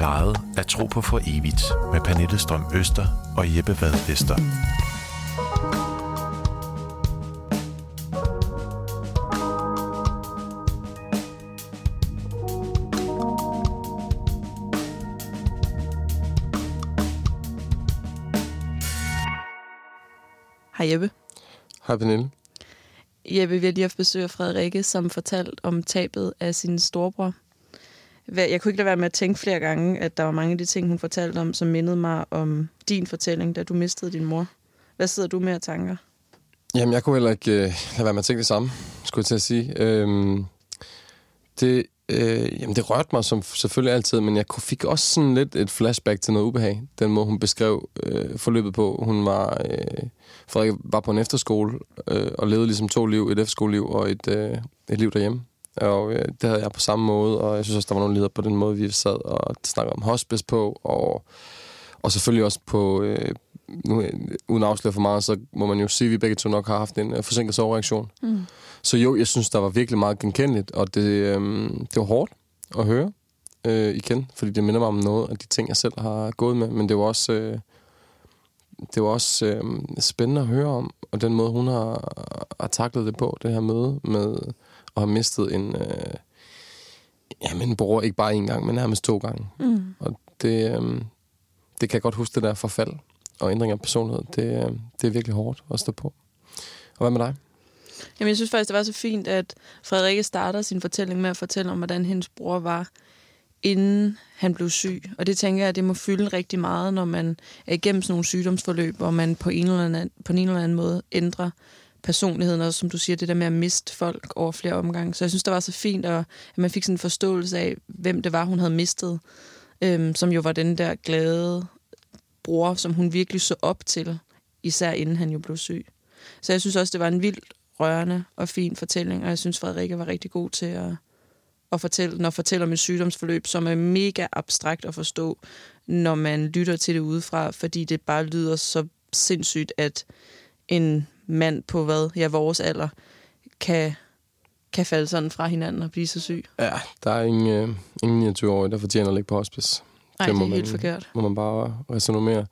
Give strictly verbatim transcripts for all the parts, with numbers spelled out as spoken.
plejede at tro på for evigt med Pernille Strøm Øster og Jeppe Vad Vester. Hej Jeppe. Hej Pernille. Jeppe, vi har lige haft besøg af Frederikke, som fortalte om tabet af sin storebror. Jeg kunne ikke lade være med at tænke flere gange, at der var mange af de ting, hun fortalte om, som mindede mig om din fortælling, da du mistede din mor. Hvad sidder du med af tanker? Jamen, jeg kunne heller ikke øh, lade være med at tænke det samme, skulle jeg til at sige. Øhm, det, øh, jamen, det rørte mig som selvfølgelig altid, men jeg fik også sådan lidt et flashback til noget ubehag. Den måde, hun beskrev øh, forløbet på. Hun var, øh, Frederik var på en efterskole øh, og levede ligesom to liv, et efterskoleliv og et, øh, et liv derhjemme. Og øh, det havde jeg på samme måde, og jeg synes også, der var nogle ledere på den måde, vi sad og snakkede om hospice på, og, og selvfølgelig også på, øh, nu, uden at afsløre for meget, så må man jo sige, at vi begge to nok har haft en øh, forsinket sovereaktion. Mm. Så jo, jeg synes, der var virkelig meget genkendeligt, og det, øh, det var hårdt at høre øh, igen, fordi det minder mig om noget af de ting, jeg selv har gået med, men det var også, øh, det var også øh, spændende at høre om, og den måde, hun har, har taklet det på, det her møde med og har mistet en, øh, jamen en bror, ikke bare en gang, men nærmest to gange. Mm. Og det, øh, det kan jeg godt huske, det der forfald og ændring af personlighed. Det, øh, det er virkelig hårdt at stå på. Og hvad med dig? Jamen, jeg synes faktisk, det var så fint, at Frederikke starter sin fortælling med at fortælle om, hvordan hendes bror var, inden han blev syg. Og det tænker jeg, at det må fylde rigtig meget, når man er igennem sådan nogle sygdomsforløb, hvor man på en eller anden, på en eller anden måde ændrer personligheden, og som du siger, det der med at miste folk over flere omgange. Så jeg synes, det var så fint, at man fik sådan en forståelse af, hvem det var, hun havde mistet, øhm, som jo var den der glade bror, som hun virkelig så op til, især inden han jo blev syg. Så jeg synes også, det var en vildt rørende og fin fortælling, og jeg synes, Frederikke var rigtig god til at, at fortælle den, og fortælle om et sygdomsforløb, som er mega abstrakt at forstå, når man lytter til det udefra, fordi det bare lyder så sindssygt, at en mand på hvad, ja, vores alder, kan, kan falde sådan fra hinanden og blive så syg. Ja, der er ingen, øh, ingen niogtyve-årige, der fortjener at ligge på hospice. Nej, det, det er man, helt forkert. Må man bare resonere.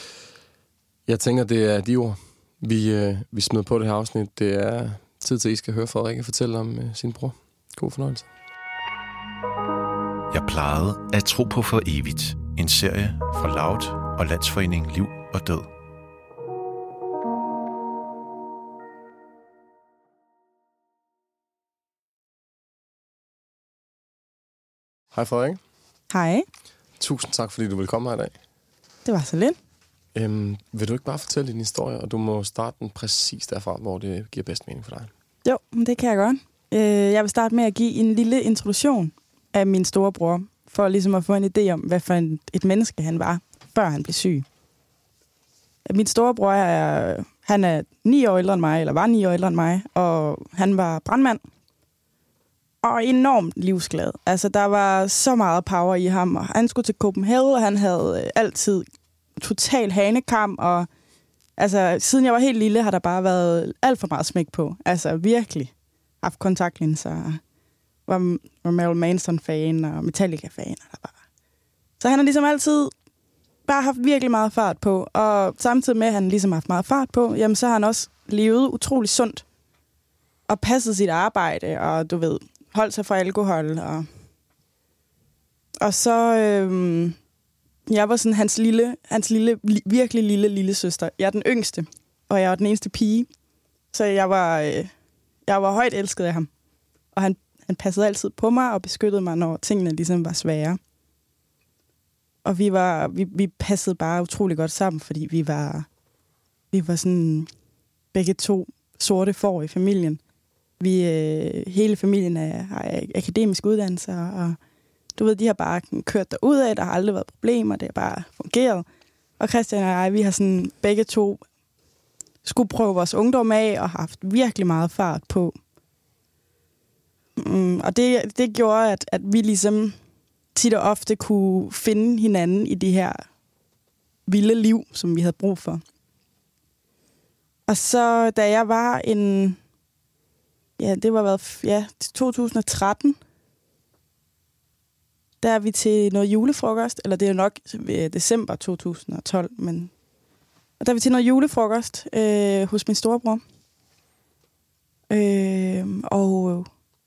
Jeg tænker, det er de ord, vi, øh, vi smider på det her afsnit. Det er tid til, at I skal høre Frederikke fortælle om øh, sin bror. God fornøjelse. Jeg plejede at tro på for evigt. En serie fra Loud og Landsforeningen Liv og Død. Hej Frederik. Hej. Tusind tak, fordi du vil komme her i dag. Det var så lidt. Øhm, vil du ikke bare fortælle din historie, og du må starte den præcis derfra, hvor det giver bedst mening for dig? Jo, det kan jeg godt. Jeg vil starte med at give en lille introduktion af min storebror, for ligesom at få en idé om, hvad for en, et menneske han var, før han blev syg. Min storebror er, han er ni år ældre end mig, eller var ni år ældre end mig, og han var brandmand. Og enormt livsglad. Altså, der var så meget power i ham, og han skulle til Copenhagen, og han havde altid total hanekam, og altså, siden jeg var helt lille, har der bare været alt for meget smæk på. Altså, virkelig haft kontaktlinser, var, var Marilyn Manson-fan, og Metallica-fan, og der bare. Så han har ligesom altid bare haft virkelig meget fart på, og samtidig med, at han ligesom har haft meget fart på, jamen, så har han også levet utrolig sundt, og passet sit arbejde, og du ved, holdt sig fra alkohol, og, og så, øhm, jeg var sådan hans lille, hans lille, virkelig lille, lille søster. Jeg er den yngste, og jeg var den eneste pige, så jeg var, øh, jeg var højt elsket af ham, og han, han passede altid på mig, og beskyttede mig, når tingene ligesom var svære. Og vi var, vi, vi passede bare utrolig godt sammen, fordi vi var, vi var sådan begge to sorte får i familien. Vi, øh, hele familien er, har akademisk uddannelse, og du ved, de har bare kørt derudad, der har aldrig været problemer, det har bare fungeret. Og Christian og jeg, vi har sådan begge to skulle prøve vores ungdom af, og haft virkelig meget fart på. Mm, og det, det gjorde, at, at vi ligesom tit og ofte kunne finde hinanden i det her vilde liv, som vi havde brug for. Og så, da jeg var en... Ja, det var været ja, to tusind og tretten. der er vi til noget julefrokost, eller det er jo nok december to tusind og tolv, men og der er vi til noget julefrokost øh, hos min storebror. Øh, og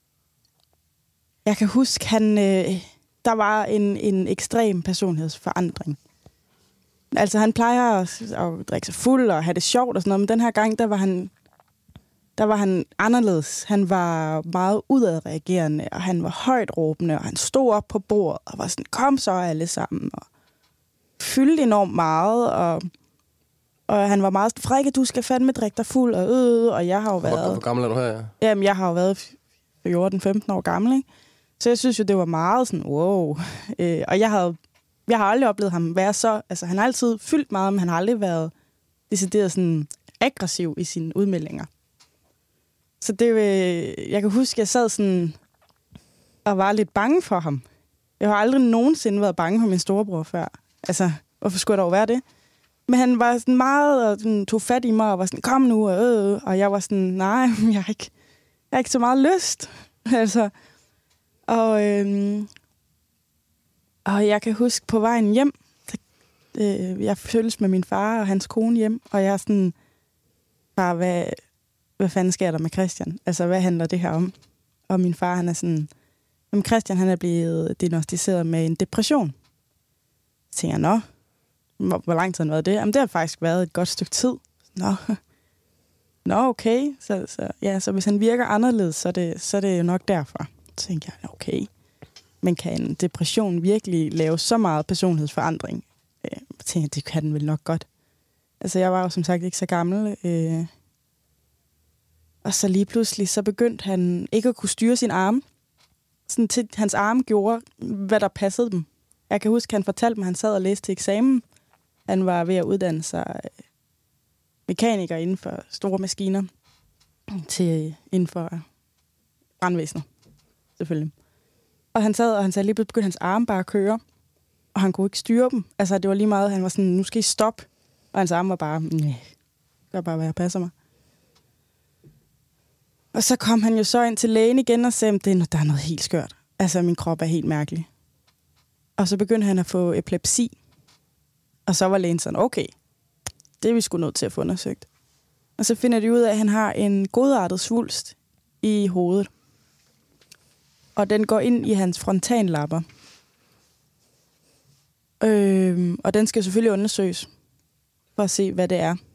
jeg kan huske, han, øh, der var en, en ekstrem personlighedsforandring. Altså, han plejer at, at drikke sig fuld og have det sjovt og sådan noget, men den her gang, der var han, der var han anderledes. Han var meget udadreagerende, og han var højt råbende, og han stod op på bordet og var sådan, kom så alle sammen, og fyldte enormt meget, og, og han var meget Frikke, du skal fandme drikke dig fuld, og øh, og jeg har jo været... Hvor gammel er du her, ja? Jamen, jeg har jo været fjorten femten år gammel, ikke? Så jeg synes jo, det var meget sådan, wow. Øh, og jeg havde Jeg har aldrig oplevet ham være så... Altså, han har altid fyldt meget, men han har aldrig været decideret sådan aggressiv i sine udmeldinger. Så det... Øh, jeg kan huske, jeg sad sådan og var lidt bange for ham. Jeg har aldrig nogensinde været bange for min storebror før. Altså, hvorfor skulle der jo være det? Men han var sådan meget og sådan, tog fat i mig og var sådan, kom nu, og, øh, og jeg var sådan, nej, jeg har ikke, jeg har ikke så meget lyst. altså, og... Øh, Og jeg kan huske på vejen hjem, så, øh, jeg følges med min far og hans kone hjem, og jeg er sådan, far, hvad, hvad fanden sker der med Christian? Altså, hvad handler det her om? Og min far, han er sådan, jamen Christian, han er blevet diagnosticeret med en depression. Så tænker jeg, nå, hvor, hvor lang tid har det været det? Jamen, det har faktisk været et godt stykke tid. Nå, nå okay. Så, så, ja, så hvis han virker anderledes, så er det, så er det jo nok derfor. Så tænker jeg, okay. Men kan en depression virkelig lave så meget personlighedsforandring? Øh, jeg tænker, det kan den vel nok godt. Altså, jeg var jo som sagt ikke så gammel. Øh, og så lige pludselig, så begyndte han ikke at kunne styre sin arme. Sådan til hans arme gjorde, hvad der passede dem. Jeg kan huske, han fortalte mig, at han sad og læste til eksamen. Han var ved at uddanne sig mekaniker inden for store maskiner. Til inden for brandvæsenet, selvfølgelig. Og han sad, og han sagde, lige begyndte hans arme bare at køre, og han kunne ikke styre dem. Altså, det var lige meget, han var sådan, nu skal I stoppe. Og hans arme var bare, nej, gør bare, hvad jeg passer mig. Og så kom han jo så ind til lægen igen og sagde, det er, der er noget helt skørt. Altså, min krop er helt mærkelig. Og så begyndte han at få epilepsi. Og så var lægen sådan, okay, det er vi sgu nødt til at få undersøgt. Og så finder de ud af, at han har en godartet svulst i hovedet. Og den går ind i hans frontallapper. Øhm, og den skal selvfølgelig undersøges, for at se, hvad det er.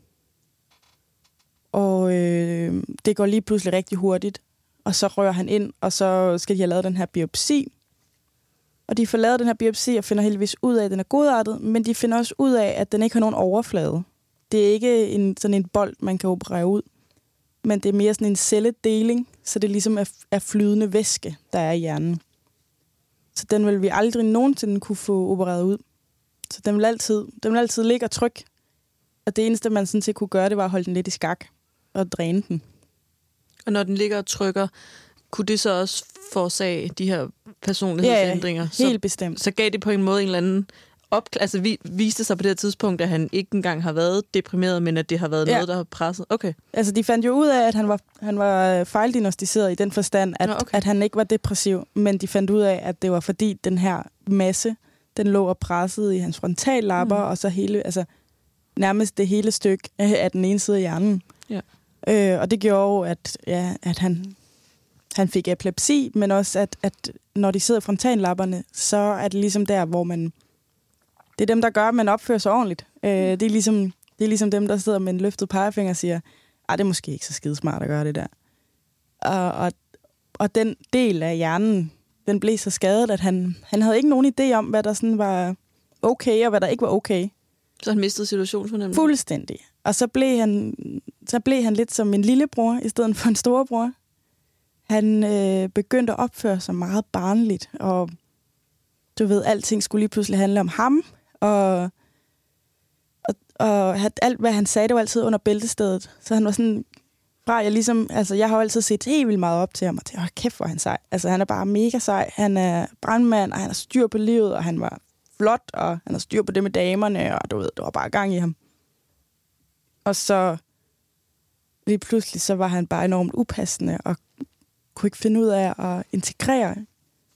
Og øh, det går lige pludselig rigtig hurtigt. Og så rører han ind, og så skal de have lavet den her biopsi. Og de får lavet den her biopsi, og finder heldigvis ud af, at den er godartet, men de finder også ud af, at den ikke har nogen overflade. Det er ikke en, sådan en bold, man kan operere ud. Men det er mere sådan en celledeling, så det ligesom er, er flydende væske, der er i hjernen. Så den vil vi aldrig nogensinde kunne få opereret ud. Så den vil altid, den vil altid ligge og trykke. Og det eneste, man sådan set kunne gøre, det var at holde den lidt i skak og dræne den. Og når den ligger og trykker, kunne det så også forårsage de her personlighedsændringer? Ja, helt så, bestemt. Så gav det på en måde en eller anden op, altså vi viste sig på det her tidspunkt, at han ikke engang har været deprimeret, men at det har været ja. noget, der har presset. Okay. Altså, de fandt jo ud af, at han var, han var fejldiagnosticeret i den forstand, at, okay. at han ikke var depressiv, men de fandt ud af, at det var fordi den her masse, den lå og pressede i hans frontallapper, mm. og så hele, altså nærmest det hele stykke af den ene side af hjernen. Ja. Øh, og det gjorde at, ja, at han, han fik epilepsi, men også, at, at når de sidder i frontallapperne, så er det ligesom der, hvor man... Det er dem, der gør, at man opfører sig ordentligt. Øh, det, er ligesom, det er ligesom dem, der sidder med en løftet pegefinger og siger, ah, det er måske ikke så skidesmart at gøre det der. Og, og, og den del af hjernen, den blev så skadet, at han, han havde ikke nogen idé om, hvad der sådan var okay, og hvad der ikke var okay. Så han mistede situationsfornemmelsen? Fuldstændig. Og så blev han, så blev han lidt som en lillebror, i stedet for en storebror. Han øh, begyndte at opføre sig meget barnligt, og du ved, alting skulle lige pludselig handle om ham, og, og, og alt, hvad han sagde, det var altid under bæltestedet. Så han var sådan, fra jeg ligesom, altså jeg har jo altid set helt vildt meget op til ham, og tænkte, åh kæft, hvor er han sej. Altså han er bare mega sej, han er brandmand, og han har styr på livet, og han var flot, og han har styr på det med damerne, og du ved, der var bare gang i ham. Og så lige pludselig, så var han bare enormt upassende, og kunne ikke finde ud af at integrere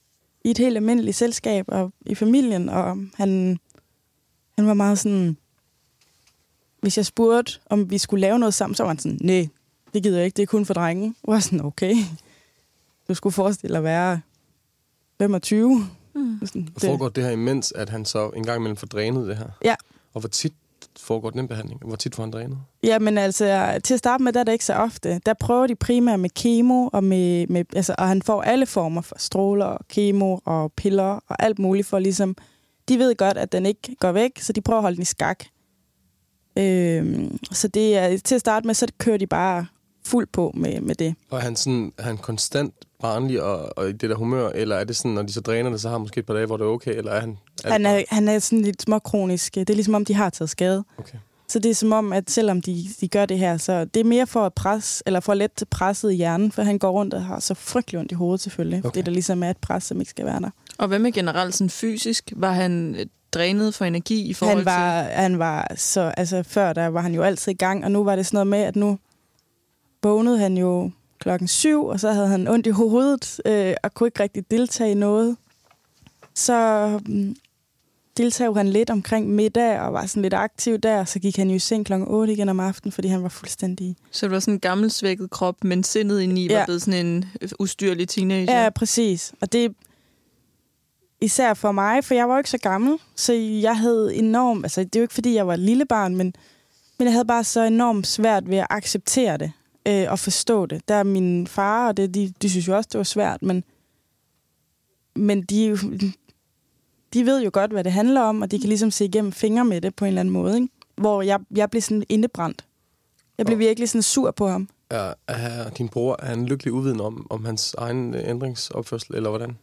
i et helt almindeligt selskab og i familien, og han, han var meget sådan... Hvis jeg spurgte, om vi skulle lave noget sammen, så var han sådan, nej, det gider jeg ikke, det er kun for drenge. Jeg var sådan, okay, du skulle forestille at være femogtyve. Mm. Sådan, det. Foregår det her imens, at han så en gang imellem får drænet det her? Ja. Og hvor tit foregår den behandling? Hvor tit får han drænet? Ja, men altså, til at starte med, der er det ikke så ofte. Der prøver de primært med kemo, og, med, med, altså, og han får alle former for stråler, kemo og piller og alt muligt for ligesom... De ved godt, at den ikke går væk, så de prøver at holde den i skak. Øhm, så det er, til at starte med, så kører de bare fuld på med, med det. Og er han, sådan, er han konstant barnlig og, og i det der humør, eller er det sådan, når de så dræner det, så har han måske et par dage, hvor det er okay, eller er han... Er han, er, han er sådan lidt småkronisk. Det er ligesom om, de har taget skade. Okay. Så det er som om, at selvom de, de gør det her, så det er mere for at presse, eller for at lette presset i hjernen, for han går rundt og har så frygtelig ondt i hovedet selvfølgelig. Okay. Det der ligesom er et pres, som ikke skal være der. Og hvad med generelt sådan fysisk? Var han drænet for energi i forhold han var, til... Han var så... Altså før, der var han jo altid i gang, og nu var det sådan noget med, at nu vågnede han jo klokken syv, og så havde han ondt i hovedet, øh, og kunne ikke rigtig deltage i noget. Så um, deltog han lidt omkring middag, og var sådan lidt aktiv der, så gik han jo i seng klokken otte igen om aftenen, fordi han var fuldstændig... Så det var sådan en gammelsvækket krop, men sindet indeni ja. var blevet sådan en ustyrlig teenager? Ja, præcis. Og det... Især for mig, for jeg var jo ikke så gammel, så jeg havde enormt... Altså, det er jo ikke, fordi jeg var et lille barn, men, men jeg havde bare så enormt svært ved at acceptere det øh, og forstå det. Der er min far, og det, de, de synes jo også, det var svært, men, men de, de ved jo godt, hvad det handler om, og de kan ligesom se igennem fingre med det på en eller anden måde, ikke? Hvor jeg, jeg blev sådan indebrændt. Jeg blev oh. virkelig sådan sur på ham. Er, er din bror er han lykkelig uviden om, om hans egen ændringsopførsel, eller hvordan?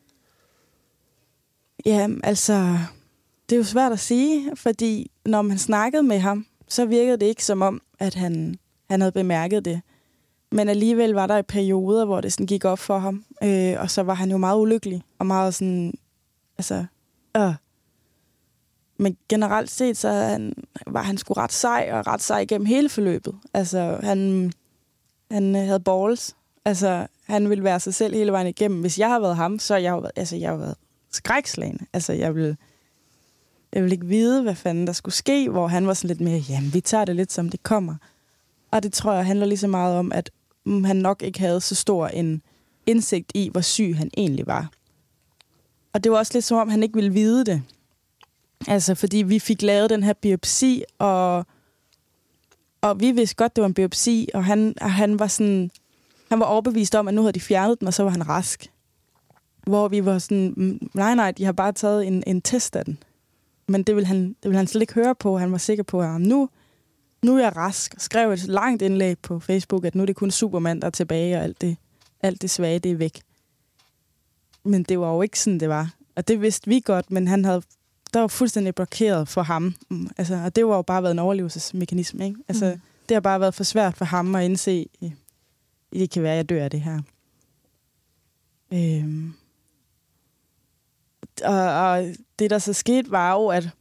Ja, altså, det er jo svært at sige, fordi når man snakkede med ham, så virkede det ikke som om, at han, han havde bemærket det. Men alligevel var der i perioder, hvor det sådan gik op for ham, øh, og så var han jo meget ulykkelig, og meget sådan, altså, øh. Men generelt set, så han, var han sgu ret sej, og ret sej gennem hele forløbet. Altså, han, han havde balls. Altså, han ville være sig selv hele vejen igennem. Hvis jeg havde været ham, så jeg været, altså, jeg havde været skrækslagende. Altså, jeg ville, jeg ville ikke vide, hvad fanden der skulle ske, hvor han var sådan lidt mere, jamen, vi tager det lidt, som det kommer. Og det tror jeg handler lige så meget om, at mm, han nok ikke havde så stor en indsigt i, hvor syg han egentlig var. Og det var også lidt som om, han ikke ville vide det. Altså, fordi vi fik lavet den her biopsi, og, og vi vidste godt, det var en biopsi, og han, og han var sådan, han var overbevist om, at nu havde de fjernet den, og så var han rask. Hvor vi var sådan, nej, nej, de har bare taget en, en test af den. Men det ville, han, det ville han slet ikke høre på. Han var sikker på, at nu, nu er jeg rask. Og skrev et langt indlæg på Facebook, at nu er det kun Superman, der er tilbage, og alt det, alt det svage, det er væk. Men det var jo ikke sådan, det var. Og det vidste vi godt, men han havde, der var fuldstændig blokeret for ham. Altså, og det var jo bare været en overlevelsesmekanisme, ikke? Altså, mm. det har bare været for svært for ham at indse, at det kan være, at jeg dør af det her. Øhm. Og, og det, der så skete, var jo, at,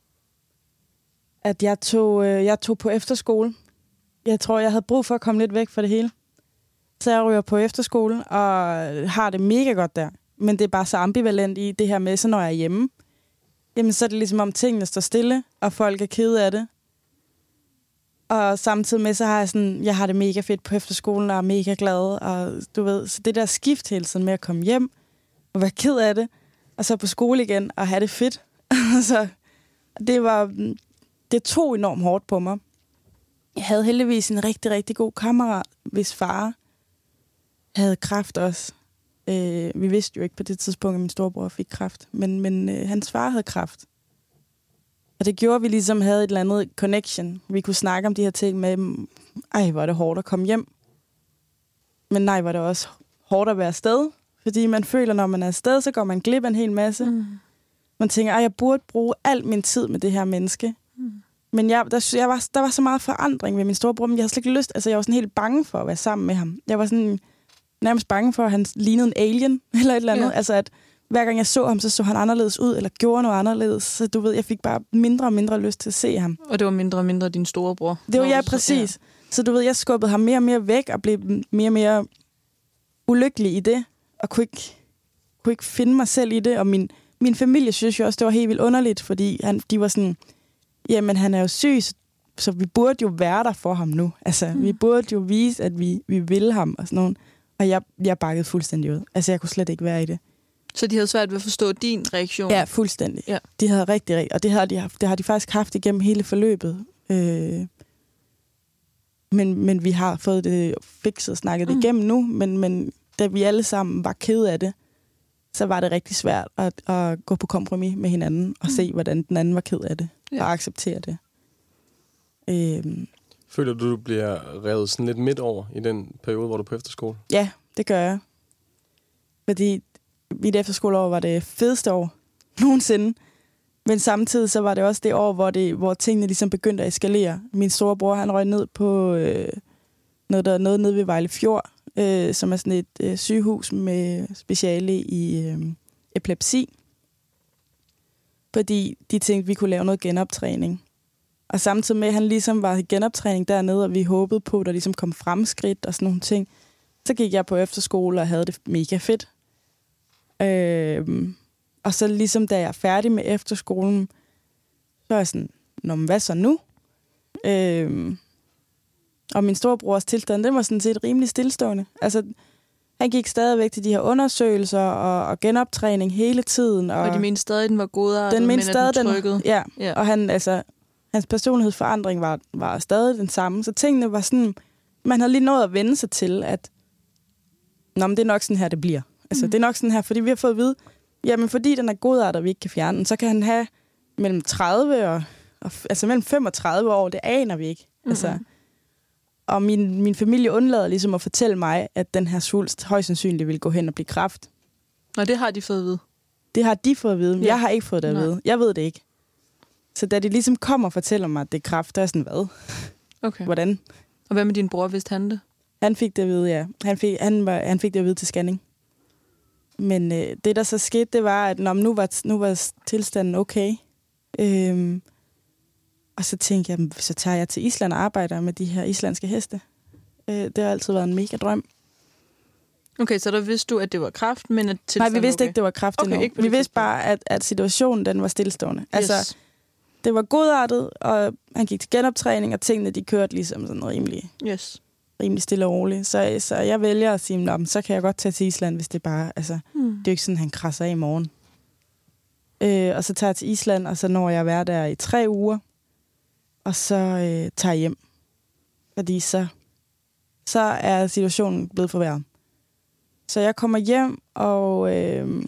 at jeg, tog, øh, jeg tog på efterskole. Jeg tror, jeg havde brug for at komme lidt væk fra det hele. Så jeg ryger på efterskole og har det mega godt der. Men det er bare så ambivalent i det her med, så når jeg er hjemme, jamen så er det ligesom om tingene står stille, og folk er kede af det. Og samtidig med, så har jeg sådan, jeg har det mega fedt på efterskolen, og er mega glad, og du ved, så det der skift hele tiden med at komme hjem, og være ked af det, og så på skole igen, og have det fedt. Så det var, det tog enormt hårdt på mig. Jeg havde heldigvis en rigtig, rigtig god kammerat, hvis far havde kræft også. Øh, vi vidste jo ikke på det tidspunkt, at min storebror fik kræft, men, men øh, hans far havde kræft. Og det gjorde, at vi ligesom havde et eller andet connection. Vi kunne snakke om de her ting med, ej, hvor er det hårdt at komme hjem. Men nej, var det også hårdt at være afsted. Fordi man føler, når man er afsted, så går man glip af en hel masse. Mm. Man tænker, ej, jeg burde bruge al min tid med det her menneske. Mm. Men jeg, der, jeg var, der var så meget forandring ved min storebror, men jeg havde slet ikke lyst. Altså, jeg var sådan helt bange for at være sammen med ham. Jeg var sådan nærmest bange for, at han lignede en alien, eller et eller andet. Ja. Altså, at hver gang jeg så ham, så så han anderledes ud, eller gjorde noget anderledes. Så du ved, jeg fik bare mindre og mindre lyst til at se ham. Og det var mindre og mindre din storebror? Det var, ja, præcis. Ja. Så du ved, jeg skubbede ham mere og mere væk, og blev mere og mere ulykkelig i det, og kunne ikke, kunne kunne ikke finde mig selv i det, og min, min familie synes jo også, det var helt vildt underligt, fordi han, de var sådan, jamen han er jo syg, så, så vi burde jo være der for ham nu. Altså, mm. vi burde jo vise, at vi, vi vil ham og sådan noget. Og jeg, jeg bakkede fuldstændig ud. Altså, jeg kunne slet ikke være i det. Så de havde svært ved at forstå din reaktion? Ja, fuldstændig. Ja. De havde rigtig, rigtig, og det har de, haft, det har de faktisk haft igennem hele forløbet. Øh, men, men vi har fået det fikset og snakket det mm. igennem nu, men, men da vi alle sammen var kede af det, så var det rigtig svært at, at gå på kompromis med hinanden og mm. se, hvordan den anden var ked af det, ja. Og acceptere det. Øh, Føler du, du bliver revet sådan lidt midt over i den periode, hvor du er på efterskole? Ja, det gør jeg. Fordi mit efterskoleår var det fedeste år nogensinde. Men samtidig så var det også det år, hvor, det, hvor tingene ligesom begyndte at eskalere. Min storebror, han røg ned på øh, noget, der noget nede ved Vejle Fjord, øh, som er sådan et øh, sygehus med speciale i øh, epilepsi. Fordi de tænkte, vi kunne lave noget genoptræning. Og samtidig med, at han ligesom var i genoptræning dernede, og vi håbede på, at der ligesom kom fremskridt og sådan nogle ting, så gik jeg på efterskole og havde det mega fedt. Øh, og så ligesom da jeg er færdig med efterskolen, så er jeg sådan, nå, men hvad så nu? Øh, og min storebrors tilstand, den var sådan set rimelig stillestående. Altså, han gik stadigvæk til de her undersøgelser og, og genoptræning hele tiden. Og, og de mente stadig, den var godartet, den men stadig, at den trykkede. Den, ja. ja, og han, altså, hans personlighedsforandring var, var stadig den samme. Så tingene var sådan, man havde lige nået at vende sig til, at nå, men det er nok sådan her, det bliver. Altså, mm. det er nok sådan her, fordi vi har fået at vide, jamen fordi den er godartet, og vi ikke kan fjerne den, så kan han have mellem tredive og, og altså mellem fem og tredive år, det aner vi ikke. Mm-hmm. Altså, og min, min familie undlader ligesom at fortælle mig, at den her svulst højst sandsynligt vil gå hen og blive kræft. Nå, det har de fået at vide. Det har de fået at vide, men ja. Jeg har ikke fået det at vide. Jeg ved det ikke. Så da de ligesom kommer og fortæller mig, at det er kræft, der er sådan, hvad? Okay. Hvordan? Og hvad med din bror, vidste han det? Han fik det at vide, ja. Han fik, han var, han fik det at vide til scanning. Men øh, det, der så skete, det var, at når, nu, var, nu var tilstanden okay. Øhm, og så tænkte jeg, så tager jeg til Island og arbejder med de her islandske heste. Øh, det har altid været en mega drøm. Okay, så der vidste du, at det var kræft, men at Nej, vi vidste okay. ikke, det var kræft okay, endnu. Vi vidste bare, at, at situationen den var stillestående. Yes. Altså, det var godartet, og han gik til genoptræning, og tingene de kørte ligesom sådan rimelig, yes. rimelig stille og roligt. Så, så jeg vælger at sige, nå, så kan jeg godt tage til Island, hvis det bare, altså, hmm. det er jo ikke sådan, han krasser af i morgen. Øh, og så tager jeg til Island, og så når jeg være der i tre uger, og så øh, tager jeg hjem. Fordi så, så er situationen blevet forværret. Så jeg kommer hjem, og, øh,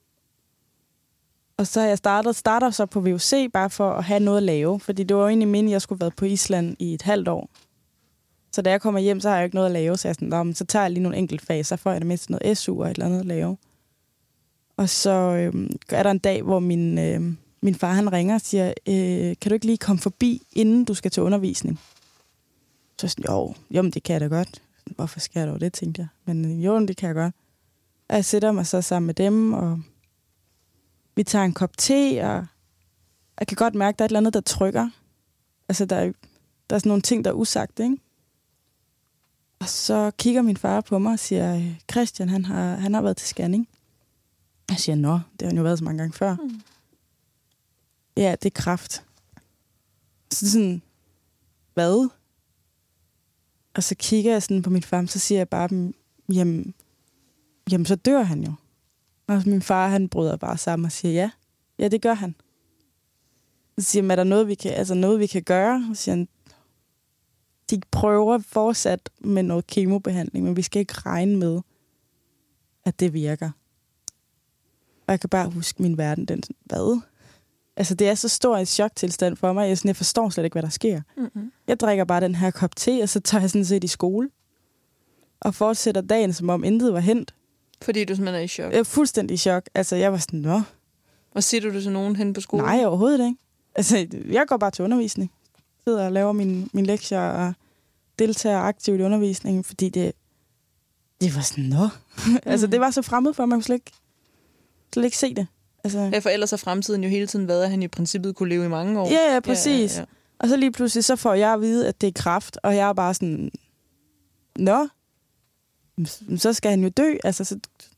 og så jeg startet, starter så på V U C, bare for at have noget at lave. Fordi det var jo egentlig meningen, at jeg skulle have været på Island i et halvt år. Så da jeg kommer hjem, så har jeg jo ikke noget at lave. Så jeg sådan, så tager jeg lige nogle enkelte fag, så får jeg det mindst noget S U og et eller andet at lave. Og så øh, er der en dag, hvor min, øh, min far han ringer og siger, øh, kan du ikke lige komme forbi, inden du skal til undervisning? Så jeg sådan, jo, jo men det kan jeg da godt. Hvorfor skal jeg dog det, tænkte jeg. Men jo, det kan jeg godt. Og jeg sætter mig så sammen med dem, og vi tager en kop te, og jeg kan godt mærke, at der er et eller andet, der trykker. Altså, der er, der er sådan nogle ting, der er usagt, ikke? Og så kigger min far på mig og siger, Christian, han har, han har været til scanning. Jeg siger, nå, det har han jo været så mange gange før. Mm. Ja, det er kræft. Så sådan, hvad? Og så kigger jeg sådan på min far, så siger jeg bare, jamen, jamen så dør han jo. Og min far, han bryder bare sammen og siger, ja, ja, det gør han. Så siger jeg, er der noget, vi kan, altså noget, vi kan gøre? Så siger han, de prøver fortsat med noget kemobehandling, men vi skal ikke regne med, at det virker. Og jeg kan bare huske min verden, den sådan, hvad? Altså, det er så stor en choktilstand for mig. Jeg, sådan, jeg forstår slet ikke, hvad der sker. Mm-hmm. Jeg drikker bare den her kop te, og så tager jeg sådan set i skole. Og fortsætter dagen, som om intet var hent. Fordi du simpelthen er i chok? Jeg er fuldstændig i chok. Altså, jeg var sådan, nå. Og siger du det til nogen hen på skolen? Nej, overhovedet ikke. Altså, jeg går bare til undervisning. Sidder og laver mine, mine lektier og deltager aktivt i undervisningen, fordi det, det var sådan, nå. Mm. Altså, det var så fremmed for mig, jeg kunne slet ikke, slet ikke se det. Altså, ja, for ellers har fremtiden jo hele tiden været, at han i princippet kunne leve i mange år. Ja, ja, præcis. Ja, ja, ja. Og så lige pludselig, så får jeg at vide, at det er kræft, og jeg er bare sådan, nå, så skal han jo dø. Altså, så,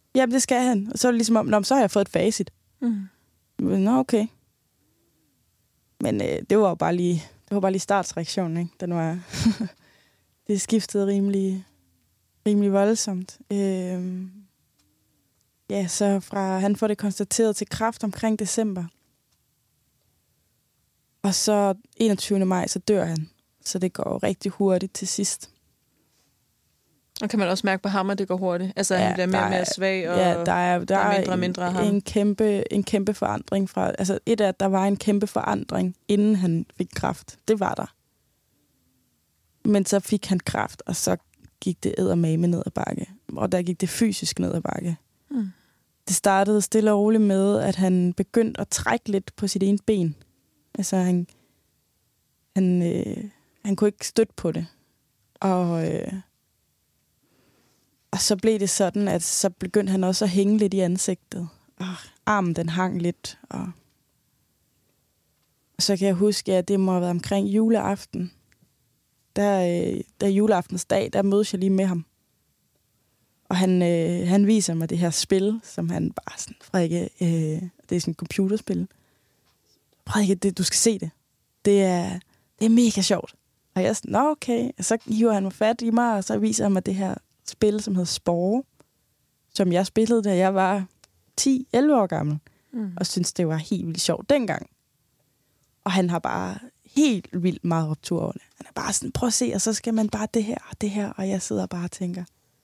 Jamen, det skal han. Og så er det ligesom om, Nå, så har jeg fået et facit. Mm. Nå, okay. Men øh, det var jo bare lige, det var bare lige startsreaktionen, ikke? Den var, det skiftede rimelig, rimelig voldsomt. Øh, ja, så fra han får det konstateret til kræft omkring december. Og så enogtyvende maj, så dør han. Så det går rigtig hurtigt til sidst. Og kan man også mærke på ham, at det går hurtigt? Altså, ja, han bliver mere og mere svag, og ja, der er, der der er mindre er og mindre af ham. En kæmpe, en kæmpe forandring fra... Altså, et af, at der var en kæmpe forandring, inden han fik kræft. Det var der. Men så fik han kræft, og så gik det eddermame ned ad bakke. Og der gik det fysisk ned ad bakke. Mm. Det startede stille og roligt med, at han begyndte at trække lidt på sit ene ben. Altså, han... Han, øh, han kunne ikke støtte på det. Og... Øh, Og så blev det sådan, at så begyndte han også at hænge lidt i ansigtet. Og armen, den hang lidt. Og, og så kan jeg huske, at det må have været omkring juleaften. Der, der juleaftens dag, der mødes jeg lige med ham. Og han, øh, han viser mig det her spil, som han bare sådan, Frederikke, øh, det er sådan et computerspil. Frederikke, det, du skal se det. Det er, det er mega sjovt. Og jeg er sådan, nå okay. Og så hiver han mig fat i mig, og så viser han mig det her spil, som hedder Spore, som jeg spillede, da jeg var ti elleve år gammel, mm. og synes det var helt vildt sjovt dengang. Og han har bare helt vildt meget optur over det. Han er bare sådan, prøv at se, og så skal man bare det her og det her, og jeg sidder bare og tænker,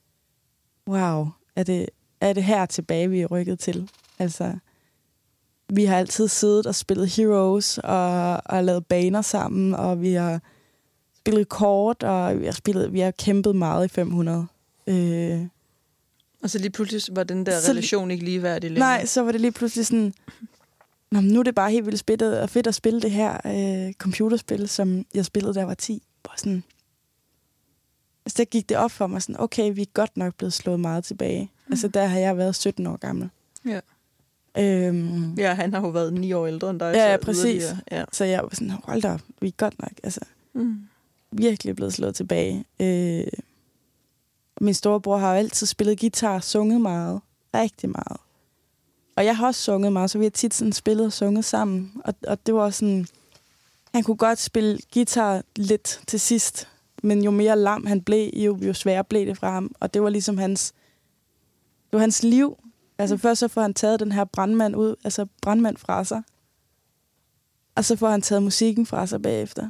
wow, er det, er det her tilbage, vi er rykket til? Altså, vi har altid siddet og spillet Heroes, og, og lavet baner sammen, og vi har spillet kort, og vi har, spillet, vi har kæmpet meget i fem hundrede. Øh, og så lige pludselig var den der så, relation ikke ligeværdig længere. Nej, så var det lige pludselig sådan, Nå, nu er det bare helt vildt spillet, og fedt at spille det her øh, computerspil, som jeg spillede, da jeg var ti. Bare sådan, så gik det op for mig sådan, okay, vi er godt nok blevet slået meget tilbage. Mm. Altså, der har jeg været sytten år gammel. Ja. Øhm, ja, han har jo været ni år ældre end dig. Ja, ja, præcis. Ja. Så jeg var sådan, hold da op, vi er godt nok, altså, mm. virkelig blevet slået tilbage. Øh, min storebror har jo altid spillet guitar, sunget meget, rigtig meget. Og jeg har også sunget meget, så vi har tit sådan spillet og sunget sammen. Og, og det var sådan, han kunne godt spille guitar lidt til sidst, men jo mere lam han blev, jo, jo sværere blev det fra ham. Og det var ligesom hans, det var hans liv. Altså mm. først så får han taget den her brandmand ud, altså brandmand fra sig. Og så får han taget musikken fra sig bagefter.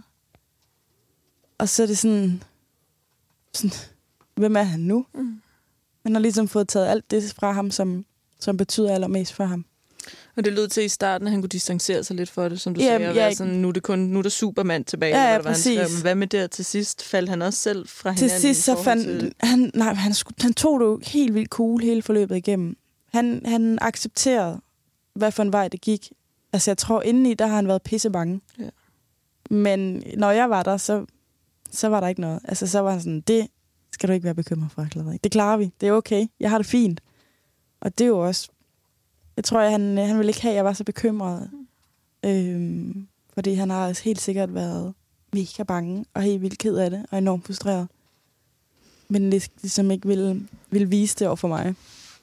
Og så er det sådan, sådan hvem er han nu? Mm. Han har ligesom fået taget alt det fra ham, som, som betyder allermest for ham. Og det lød til i starten, at han kunne distancere sig lidt for det, som du ja, sagde. Ja, sådan, nu er det kun nu er der Superman tilbage. Ja, ja, eller hvad præcis. han skrev. Men hvad med der til sidst? Faldt han også selv fra til hinanden? Til sidst så fandt til... han, nej, han, han tog det jo helt vildt cool hele forløbet igennem. Han, han accepterede, hvad for en vej det gik. Altså jeg tror, indeni, der har han været pissebange. Ja. Men når jeg var der, så, så var der ikke noget. Altså så var han sådan, det skal du ikke være bekymret for, Claude. Det klarer vi. Det er okay. Jeg har det fint. Og det er jo også... Jeg tror, at han, han ville ikke have, at jeg var så bekymret. Mm. Øhm, fordi han har helt sikkert været mega bange og helt vildt ked af det og enormt frustreret. Men ligesom ikke ville, ville vise det over for mig.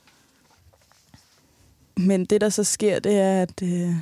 Men det, der så sker, det er, at øh,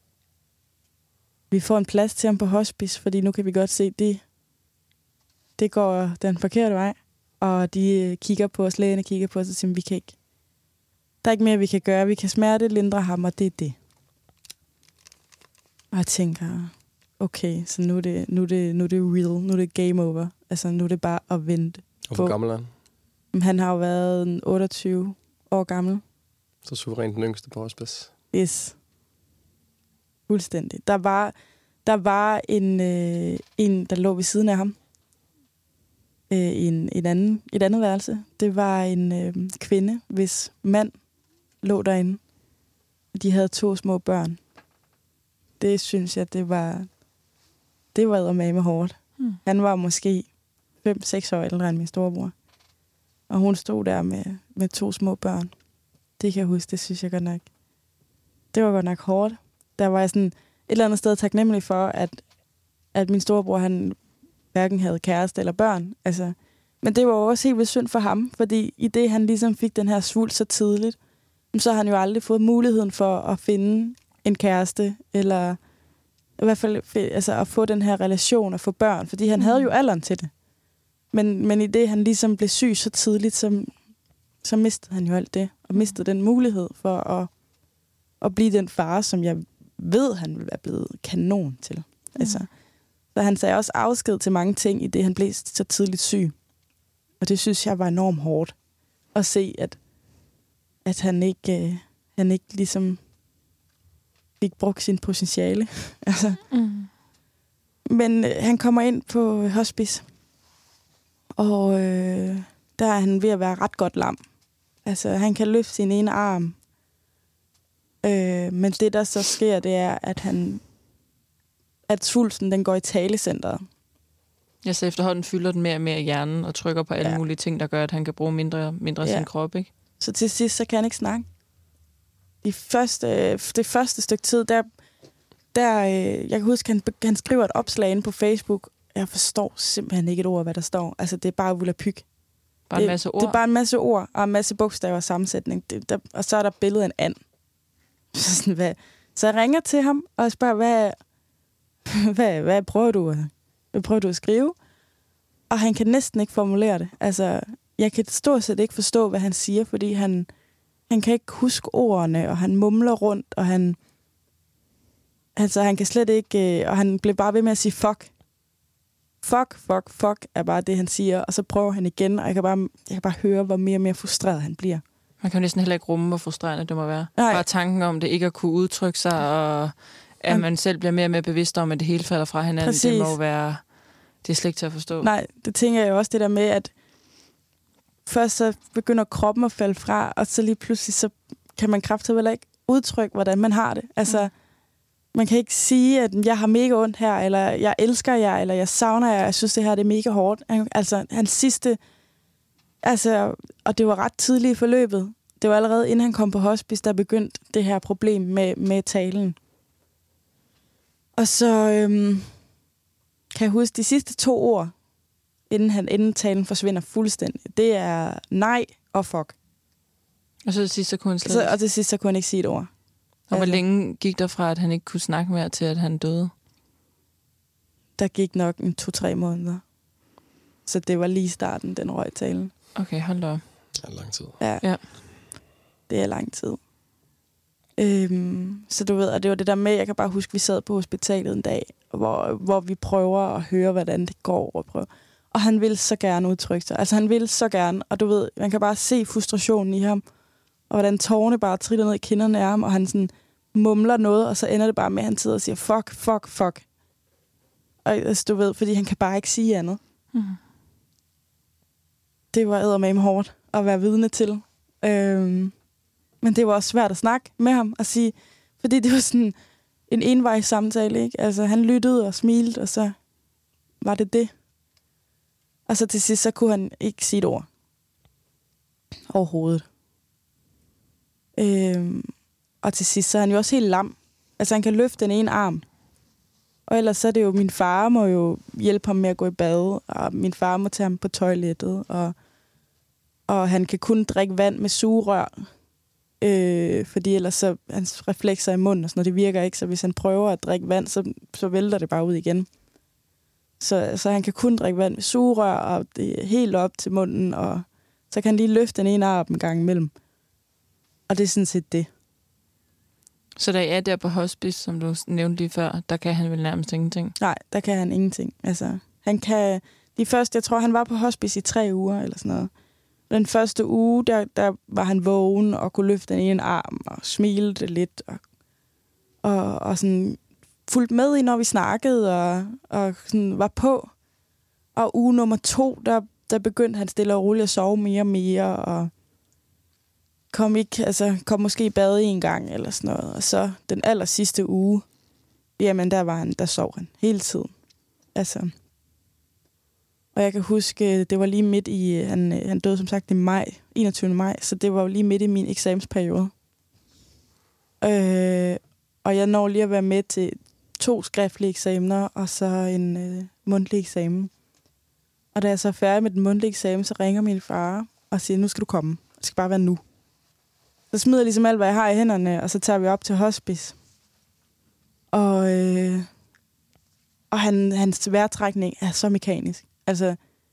vi får en plads til ham på hospice, fordi nu kan vi godt se, at det, det går den forkerte vej. Og de kigger på os, lægerne kigger på os og siger, vi kan ikke. Der er ikke mere, vi kan gøre. Vi kan smerte, lindre ham, og det er det. Og jeg tænker, okay, så nu er det, nu er det, nu er det real. Nu er det game over. Altså, nu er det bare at vente. Og hvor gammel er han? Han har jo været otteogtyve år gammel. Så suverænt den yngste på hospice. Yes. Fuldstændig. Der var, der var en, øh, en, der lå ved siden af ham. Øh, i en, en anden, et andet værelse. Det var en øh, kvinde, hvis mand lå derinde. De havde to små børn. Det synes jeg, det var det var eddermame hårdt. Mm. Han var måske fem seks år ældre end min storebror. Og hun stod der med, med to små børn. Det kan jeg huske, det synes jeg godt nok. Det var godt nok hårdt. Der var jeg sådan et eller andet sted taknemmelig for, at, at min storebror, han hverken havde kæreste eller børn. Altså, Men det var også helt vildt synd for ham, fordi i det, han ligesom fik den her svulst så tidligt, så har han jo aldrig fået muligheden for at finde en kæreste, eller i hvert fald altså, at få den her relation og få børn, fordi han mm. havde jo alderen til det. Men, men i det, han ligesom blev syg så tidligt, så, så mistede han jo alt det, og mistede den mulighed for at, at blive den far, som jeg ved, han ville være blevet kanon til. Mm. Altså, så han sagde også afsked til mange ting i det, han blev så tidligt syg. Og det synes jeg var enormt hårdt at se, at, at han, ikke, øh, han ikke ligesom fik brugt sin potentiale. altså. Mm. Men øh, han kommer ind på hospice, og øh, der er han ved at være ret godt lam. Altså, han kan løfte sin ene arm. Øh, men det, der så sker, det er, at han at svulsten, den går i talecenteret. Ja, så efterhånden fylder den mere og mere i hjernen og trykker på alle ja. mulige ting, der gør, at han kan bruge mindre mindre af ja. sin krop, ikke? Så til sidst, så kan han ikke snakke. De første, det første stykke tid, der, der jeg kan huske, han, han skriver et opslag inde på Facebook. Jeg forstår simpelthen ikke et ord, hvad der står. Altså, det er bare volapyk. Bare en masse ord? Det er bare en masse ord og en masse bogstaver og sammensætning. Det, der, og så er der billedet af en and. Så, sådan, hvad? Så jeg ringer til ham og spørger, hvad, hvad, hvad prøver du at, hvad prøver du at skrive? Og han kan næsten ikke formulere det. Altså, jeg kan stort set ikke forstå, hvad han siger, fordi han, han kan ikke huske ordene, og han mumler rundt, og han, altså, han kan slet ikke, og han blev bare ved med at sige fuck. Fuck, fuck, fuck er bare det, han siger, og så prøver han igen, og jeg kan bare, jeg kan bare høre, hvor mere og mere frustreret han bliver. Man kan jo næsten heller ikke rumme, hvor frustrerende det må være. Nej. Bare tanken om det ikke at kunne udtrykke sig, og at han, man selv bliver mere og mere bevidst om, at det hele falder fra hinanden, præcis. Det må være, det er slet ikke til at forstå. Nej, det tænker jeg jo også det der med, at først så begynder kroppen at falde fra, og så lige pludselig, så kan man kraftigt vel ikke udtrykke, hvordan man har det. Altså, mm. man kan ikke sige, at jeg har mega ondt her, eller jeg elsker jer, eller jeg savner jer, jeg synes, det her det er mega hårdt. Altså, hans sidste, altså, og det var ret tidligt i forløbet. Det var allerede, inden han kom på hospice, der begyndte det her problem med, med talen. Og så øhm, kan jeg huske, de sidste to ord, inden, han, inden talen forsvinder fuldstændig, det er nej og fuck. Og så til sidst, så kunne han slet så, Og til sidst, så kunne han ikke sige et ord. Og hvor længe gik der fra, at han ikke kunne snakke mere, til at han døde? Der gik nok en to-tre måneder. Så det var lige starten, den røg talen. Okay, hold da op. Det er lang tid. Ja, ja. Det er lang tid. Øhm, så du ved, og det var det der med, jeg kan bare huske, vi sad på hospitalet en dag, hvor, hvor vi prøver at høre, hvordan det går. Og, prøver. og han ville så gerne udtrykke sig. Altså han ville så gerne, og du ved, man kan bare se frustrationen i ham, og hvordan tårerne bare triller ned i kinderne af ham, og han sådan mumler noget, og så ender det bare med, at han sidder og siger, fuck, fuck, fuck. Og altså, du ved, fordi han kan bare ikke sige andet. Mm. Det var eddermame hårdt at være vidne til. Øhm, men det var også svært at snakke med ham og sige, fordi det var sådan en envejs samtale, ikke? Altså, han lyttede og smilte, og så var det det. Og så til sidst, så kunne han ikke sige et ord. Overhovedet. Øhm, og til sidst, så er han jo også helt lam. Altså, han kan løfte den ene arm. Og ellers så er det jo, min far må jo hjælpe ham med at gå i bad, og min far må tage ham på toilettet, og, og han kan kun drikke vand med sugerør, øh, fordi ellers så hans reflekser i munden og sådan noget, det virker ikke, så hvis han prøver at drikke vand, så, så vælter det bare ud igen. Så, så han kan kun drikke vand med sugerør, og det er helt op til munden, og så kan han lige løfte den ene arm en gang imellem. Og det er sådan set det. Så da jeg er der på hospice, som du nævnte lige før, der kan han vel nærmest ingenting? Nej, der kan han ingenting. Altså, han kan... De første, jeg tror, han var på hospice i tre uger, eller sådan noget. Den første uge, der, der var han vågen og kunne løfte den ene arm og smilte lidt, og, og, og sådan fulgte med i, når vi snakkede, og, og sådan var på. Og uge nummer to, der, der begyndte han stille og roligt at sove mere og mere, og kom ikke, altså kom måske i bad en gang eller sådan noget. Og så den aller sidste uge, jamen der var han, der sov han hele tiden. Altså, og jeg kan huske, det var lige midt i, han, han døde som sagt i maj, enogtyvende maj, så det var jo lige midt i min eksamensperiode. Øh, og jeg når lige at være med til to skriftlige eksamener, og så en øh, mundtlig eksamen. Og da jeg så er færdig med den mundtlige eksamen, så ringer min far og siger, nu skal du komme. Det skal bare være nu. Så smider jeg ligesom alt, hvad jeg har i hænderne, og så tager vi op til hospice. Og, øh, og han, hans vejrtrækning er så mekanisk. Altså,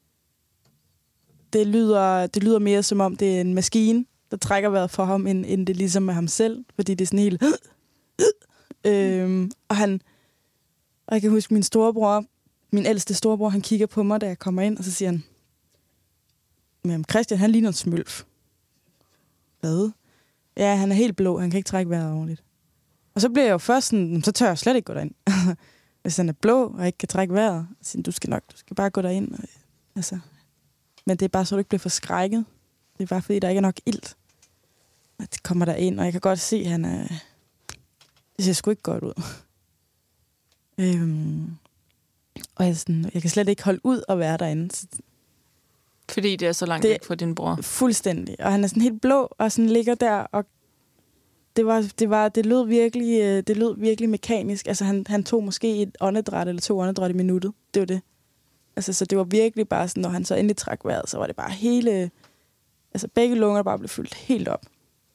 det lyder, det lyder mere som om, det er en maskine, der trækker vejret for ham, end, end det ligesom er ham selv. Fordi det er sådan helt... øhm, og han... Og jeg kan huske, min storebror, min ældste storebror, han kigger på mig, da jeg kommer ind, og så siger han, men Christian, han ligner en smølf. Hvad? Ja, han er helt blå, han kan ikke trække vejret ordentligt. Og så bliver jeg jo først sådan, så tør jeg slet ikke gå derind. Hvis han er blå, og ikke kan trække vejret, så siger du skal nok, du skal bare gå derind. Og, altså. Men det er bare så, du ikke bliver forskrækket. Det er bare fordi, der ikke er nok ilt. Og det kommer der ind, og jeg kan godt se, at han er... Det ser sgu ikke godt ud. øhm... Og jeg, sådan, jeg kan slet ikke holde ud at være derinde. Fordi det er så langt det, væk fra din bror. Fuldstændig. Og han er sådan helt blå, og sådan ligger der, og det var, det var, det lød virkelig, det lød virkelig mekanisk. Altså han, han tog måske et åndedræt eller to åndedræt i minuttet. Det var det. Altså så det var virkelig bare sådan, når han så endelig trak vejret, så var det bare hele, altså begge lunger bare blev fyldt helt op.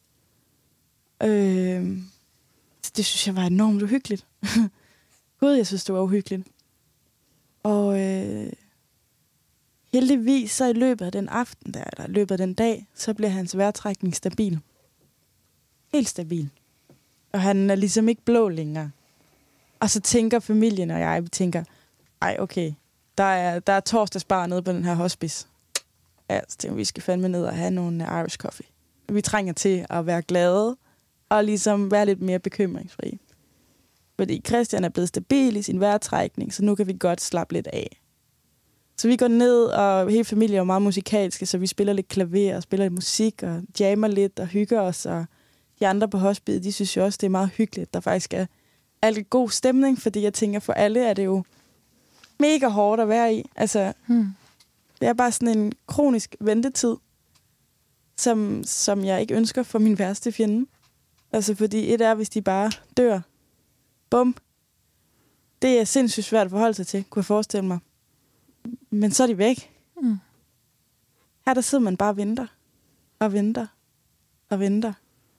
Øh, det synes jeg var enormt uhyggeligt. Gud, jeg synes det var uhyggeligt. Og øh, heldigvis så i løbet af den aften der, eller i løbet af den dag, så bliver hans vejrtrækning stabil. Helt stabil. Og han er ligesom ikke blå længere. Og så tænker familien og jeg, vi tænker, ej okay, der er, der er torsdagsbar nede på den her hospice. Ja, så tænker vi, vi skal fandme ned og have nogle Irish coffee. Vi trænger til at være glade, og ligesom være lidt mere bekymringsfri. Fordi Christian er blevet stabil i sin vejrtrækning, så nu kan vi godt slappe lidt af. Så vi går ned, og hele familien er meget musikalske, så vi spiller lidt klaver og spiller lidt musik og jammer lidt og hygger os. Og de andre på hospitalet, de synes jo også, det er meget hyggeligt. Der faktisk er alt god stemning, fordi jeg tænker, for alle er det jo mega hårdt at være i. Altså, hmm. det er bare sådan en kronisk ventetid, som, som jeg ikke ønsker for min værste fjende. Altså, fordi et er, hvis de bare dør. Bum. Det er sindssygt svært at forholde sig til, kunne jeg forestille mig. Men så er de væk. Mm. Her der sidder man bare og venter. Og venter. Og venter.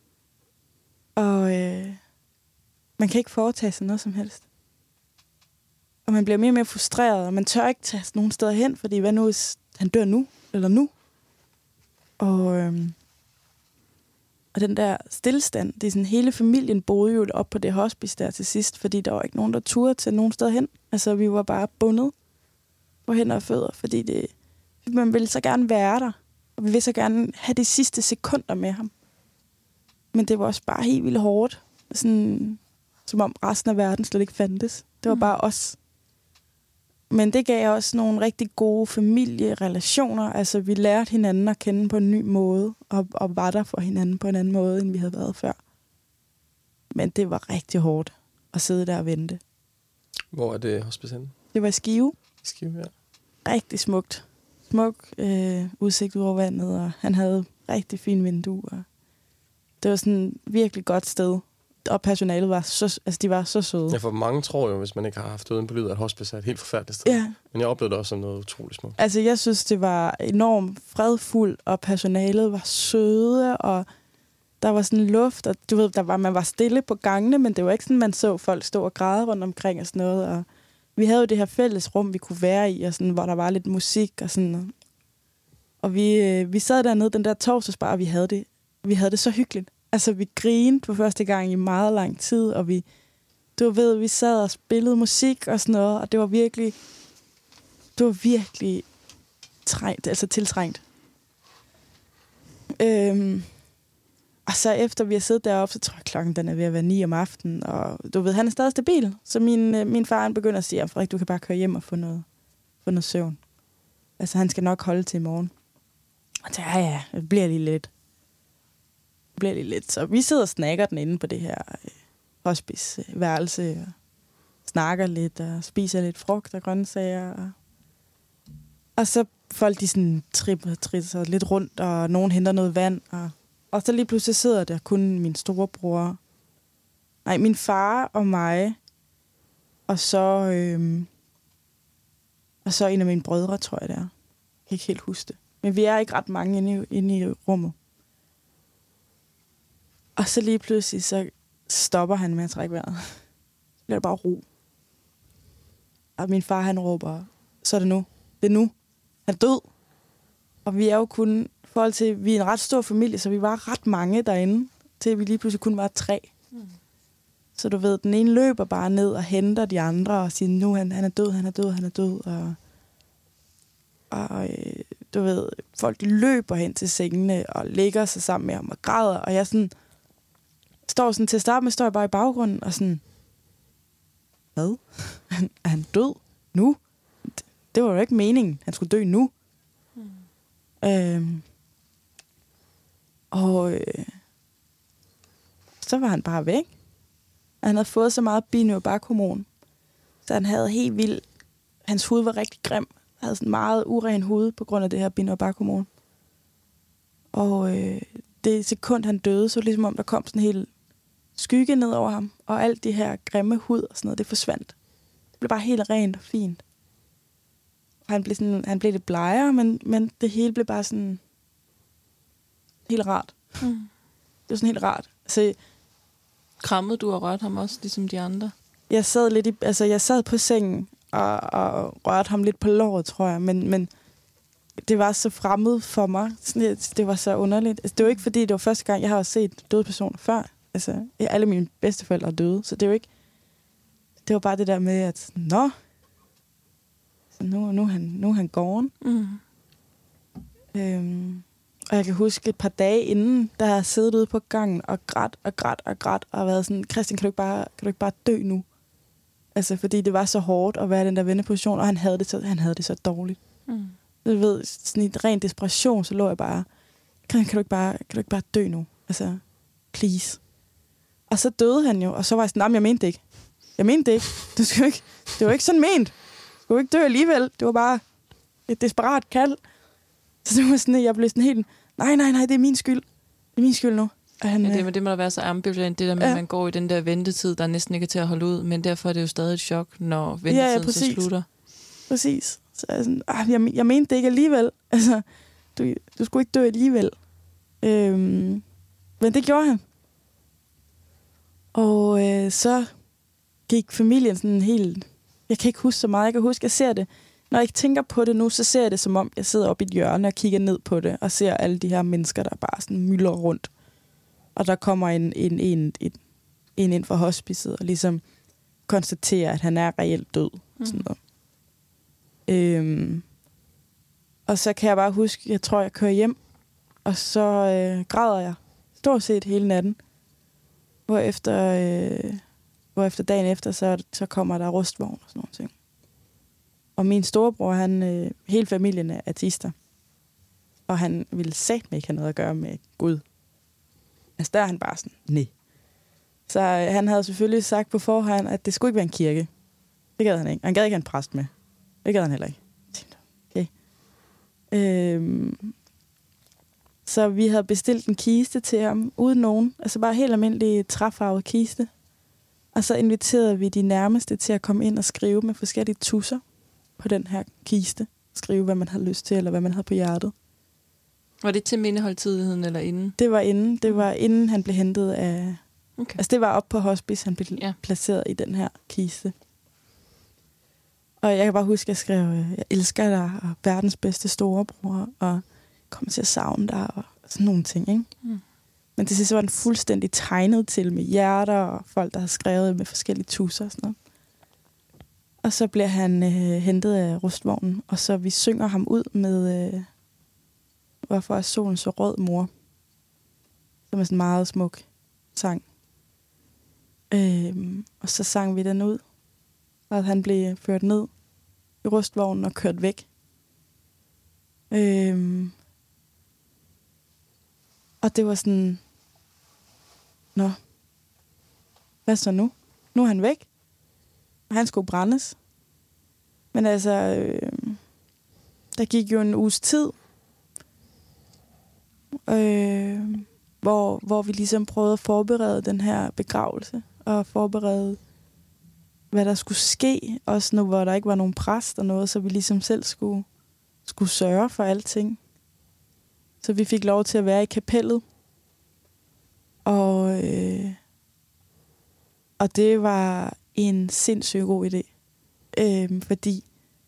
Og øh, man kan ikke foretage sig noget som helst. Og man bliver mere og mere frustreret, og man tør ikke tage nogen steder hen, fordi hvad nu, hvis han dør nu? Eller nu? Og... Øh, Og den der stillestand, det er sådan, hele familien boede jo op på det hospice der til sidst, fordi der var ikke nogen, der turde til nogen sted hen. Altså, vi var bare bundet på hænder og fødder, fordi det, man ville så gerne være der, og vi ville så gerne have de sidste sekunder med ham. Men det var også bare helt vildt hårdt, sådan, som om resten af verden slet ikke fandtes. Det var mm. bare os. Men det gav også nogle rigtig gode familierelationer. Altså, vi lærte hinanden at kende på en ny måde, og, og var der for hinanden på en anden måde, end vi havde været før. Men det var rigtig hårdt at sidde der og vente. Hvor er det hospice henne? Det var i Skive. Skive, ja. Rigtig smukt. Smuk øh, udsigt ud over vandet, og han havde rigtig fin vindue. Og det var sådan et virkelig godt sted. Og personalet var så, altså de var så søde. Ja, for mange tror jo, hvis man ikke har haft uden på livet, at hospice er et helt forfærdeligt sted. Ja. Men jeg oplevede det også som noget utroligt smukt. Altså, jeg synes, det var enormt fredfuldt, og personalet var søde, og der var sådan luft, og du ved, der var, man var stille på gangene, men det var ikke sådan, man så folk stå og græde rundt omkring og sådan noget. Og vi havde jo det her fælles rum, vi kunne være i, og sådan, hvor der var lidt musik og sådan. Og vi, vi sad dernede den der torsdagsbar, og vi havde det, vi havde det så hyggeligt. Altså, vi grinede for første gang i meget lang tid, og vi, du ved, vi sad og spillede musik og sådan noget, og det var virkelig, det var virkelig trængt, altså tiltrængt. Øhm, og så efter vi har siddet deroppe, så tror jeg, klokken den er ved at være ni om aftenen, og du ved, han er stadig stabil. Så min, min far, han begynder at sige, Frederik, du kan bare køre hjem og få noget, få noget søvn. Altså, han skal nok holde til i morgen. Og så, ja, ja, det bliver lige lidt. bliver lige lidt. Så vi sidder og snakker den inde på det her øh, hospice-værelse, og snakker lidt, og spiser lidt frugt og grøntsager. Og, og så folk, de sådan tripper, tripper lidt rundt, og nogen henter noget vand. Og, og så lige pludselig sidder der kun min storebror, nej, min far og mig, og så, øh, og så en af mine brødre, tror jeg det er. kan ikke helt huske det. Men vi er ikke ret mange inde i, inde i rummet. Og så lige pludselig, så stopper han med at trække vejret. Så bliver det bare ro. Og min far, han råber, så er det nu. Det er nu. Han er død. Og vi er jo kun, i forhold til, vi er en ret stor familie, så vi var ret mange derinde, til vi lige pludselig kun var tre. Mm. Så du ved, den ene løber bare ned og henter de andre og siger, nu han, han er død, han er død, han er død. Og, og øh, du ved, folk de løber hen til sengene og lægger sig sammen med ham og græder. Og jeg sådan, står sådan til at starte med, står jeg bare i baggrunden og sådan, hvad? Er han død nu? Det var jo ikke meningen, han skulle dø nu. Mm. Øhm, og øh, så var han bare væk. Han havde fået så meget binobarkhormon, så han havde helt vildt, hans hud var rigtig grim. Han havde sådan meget uren hud på grund af det her binobarkhormon. Og øh, det sekund han døde, så ligesom om der kom sådan en hel skygge ned over ham, og alt det her grimme hud og sådan noget, det forsvandt. Det blev bare helt rent og fint. Han blev, sådan, han blev lidt blegere, men, men det hele blev bare sådan helt rart. Mm. Det var sådan helt rart. Altså, krammede du og rørte ham også, ligesom de andre? Jeg sad lidt i, altså jeg sad på sengen og, og rørte ham lidt på låret, tror jeg, men, men det var så fremmed for mig. Det var så underligt. Altså, det var ikke fordi, det var første gang, jeg har set døde personer før. Altså, alle mine bedsteforældre er døde, så det er jo ikke... Det var bare det der med, at nå, så nu, nu, er han, nu er han gone. Mm. Øhm, og jeg kan huske et par dage inden, der har jeg siddet ude på gangen og grædt og grædt og grædt og været sådan, Christian, kan du ikke bare, kan du ikke bare dø nu? Altså, fordi det var så hårdt at være i den der vendeposition, og han havde det så, han havde det så dårligt. Mm. Du ved, sådan i ren desperation, så lå jeg bare, kan, kan, du ikke bare, kan du ikke bare dø nu? Altså, please. Og så døde han jo, og så var jeg sådan, nej, jeg mente det ikke. Jeg mente det ikke. Du skulle ikke. Det var ikke sådan ment. Du skulle ikke dø alligevel. Det var bare et desperat kald. Så det var sådan, jeg blev sådan helt, nej, nej, nej, det er min skyld. Det er min skyld nu. Han, ja, det, det må da være så ambivalent, det der med, ja. At man går i den der ventetid, der næsten ikke er til at holde ud, men derfor er det jo stadig et chok, når ventetiden ja, ja, så slutter. Præcis. Så jeg, sådan, jeg, jeg mente det ikke alligevel. Altså, du, du skulle ikke dø alligevel. Øhm, men det gjorde han. Og øh, så gik familien sådan helt... Jeg kan ikke huske så meget. Jeg kan huske, jeg ser det. Når jeg ikke tænker på det nu, så ser jeg det som om, jeg sidder oppe i et hjørne og kigger ned på det, og ser alle de her mennesker, der bare sådan myldrer rundt. Og der kommer en, en, en, en, en ind fra hospicet og ligesom konstaterer, at han er reelt død. Mm. Sådan noget. Øhm, og så kan jeg bare huske, jeg tror, jeg kører hjem, og så øh, græder jeg stort set hele natten. Hvor efter, øh, hvor efter dagen efter, så, så kommer der rustvogn og sådan noget ting. Og min storebror, han, øh, hele familien er ateister. Og han ville satme ikke have noget at gøre med Gud. Altså der er han bare sådan, nej. Så øh, han havde selvfølgelig sagt på forhånd, at det skulle ikke være en kirke. Det gad han ikke. Han gad ikke have en præst med. Det gad han heller ikke. Okay. Øhm, så vi havde bestilt en kiste til ham, uden nogen. Altså bare helt almindelig træfarvet kiste. Og så inviterede vi de nærmeste til at komme ind og skrive med forskellige tusser på den her kiste. Skrive, hvad man havde lyst til, eller hvad man havde på hjertet. Var det til mindeholdtidigheden, eller inden? Det var inden. Det var inden han blev hentet af... Okay. Altså det var op på hospice, han blev ja. placeret i den her kiste. Og jeg kan bare huske, at jeg skrev, jeg elsker dig, og verdens bedste storebror, og kommer til at savne dig, og sådan nogle ting, ikke? Mm. Men til sidst var den fuldstændig tegnet til med hjerter, og folk, der har skrevet med forskellige tusser og sådan noget. Og så bliver han øh, hentet af rustvognen, og så vi synger ham ud med, øh, hvorfor er solen så rød, mor? Som er sådan en meget smuk sang. Øh, og så sang vi den ud, og han blev ført ned i rustvognen og kørt væk. Øh, og det var sådan, nå, hvad så nu? Nu er han væk. Og han skulle brændes. Men altså, øh, der gik jo en uges tid, øh, hvor, hvor vi ligesom prøvede at forberede den her begravelse, og forberede, hvad der skulle ske, også nu hvor der ikke var nogen præst og noget, så vi ligesom selv skulle, skulle sørge for alting. Så vi fik lov til at være i kapellet. Og, øh, og det var en sindssygt god idé. Øh, fordi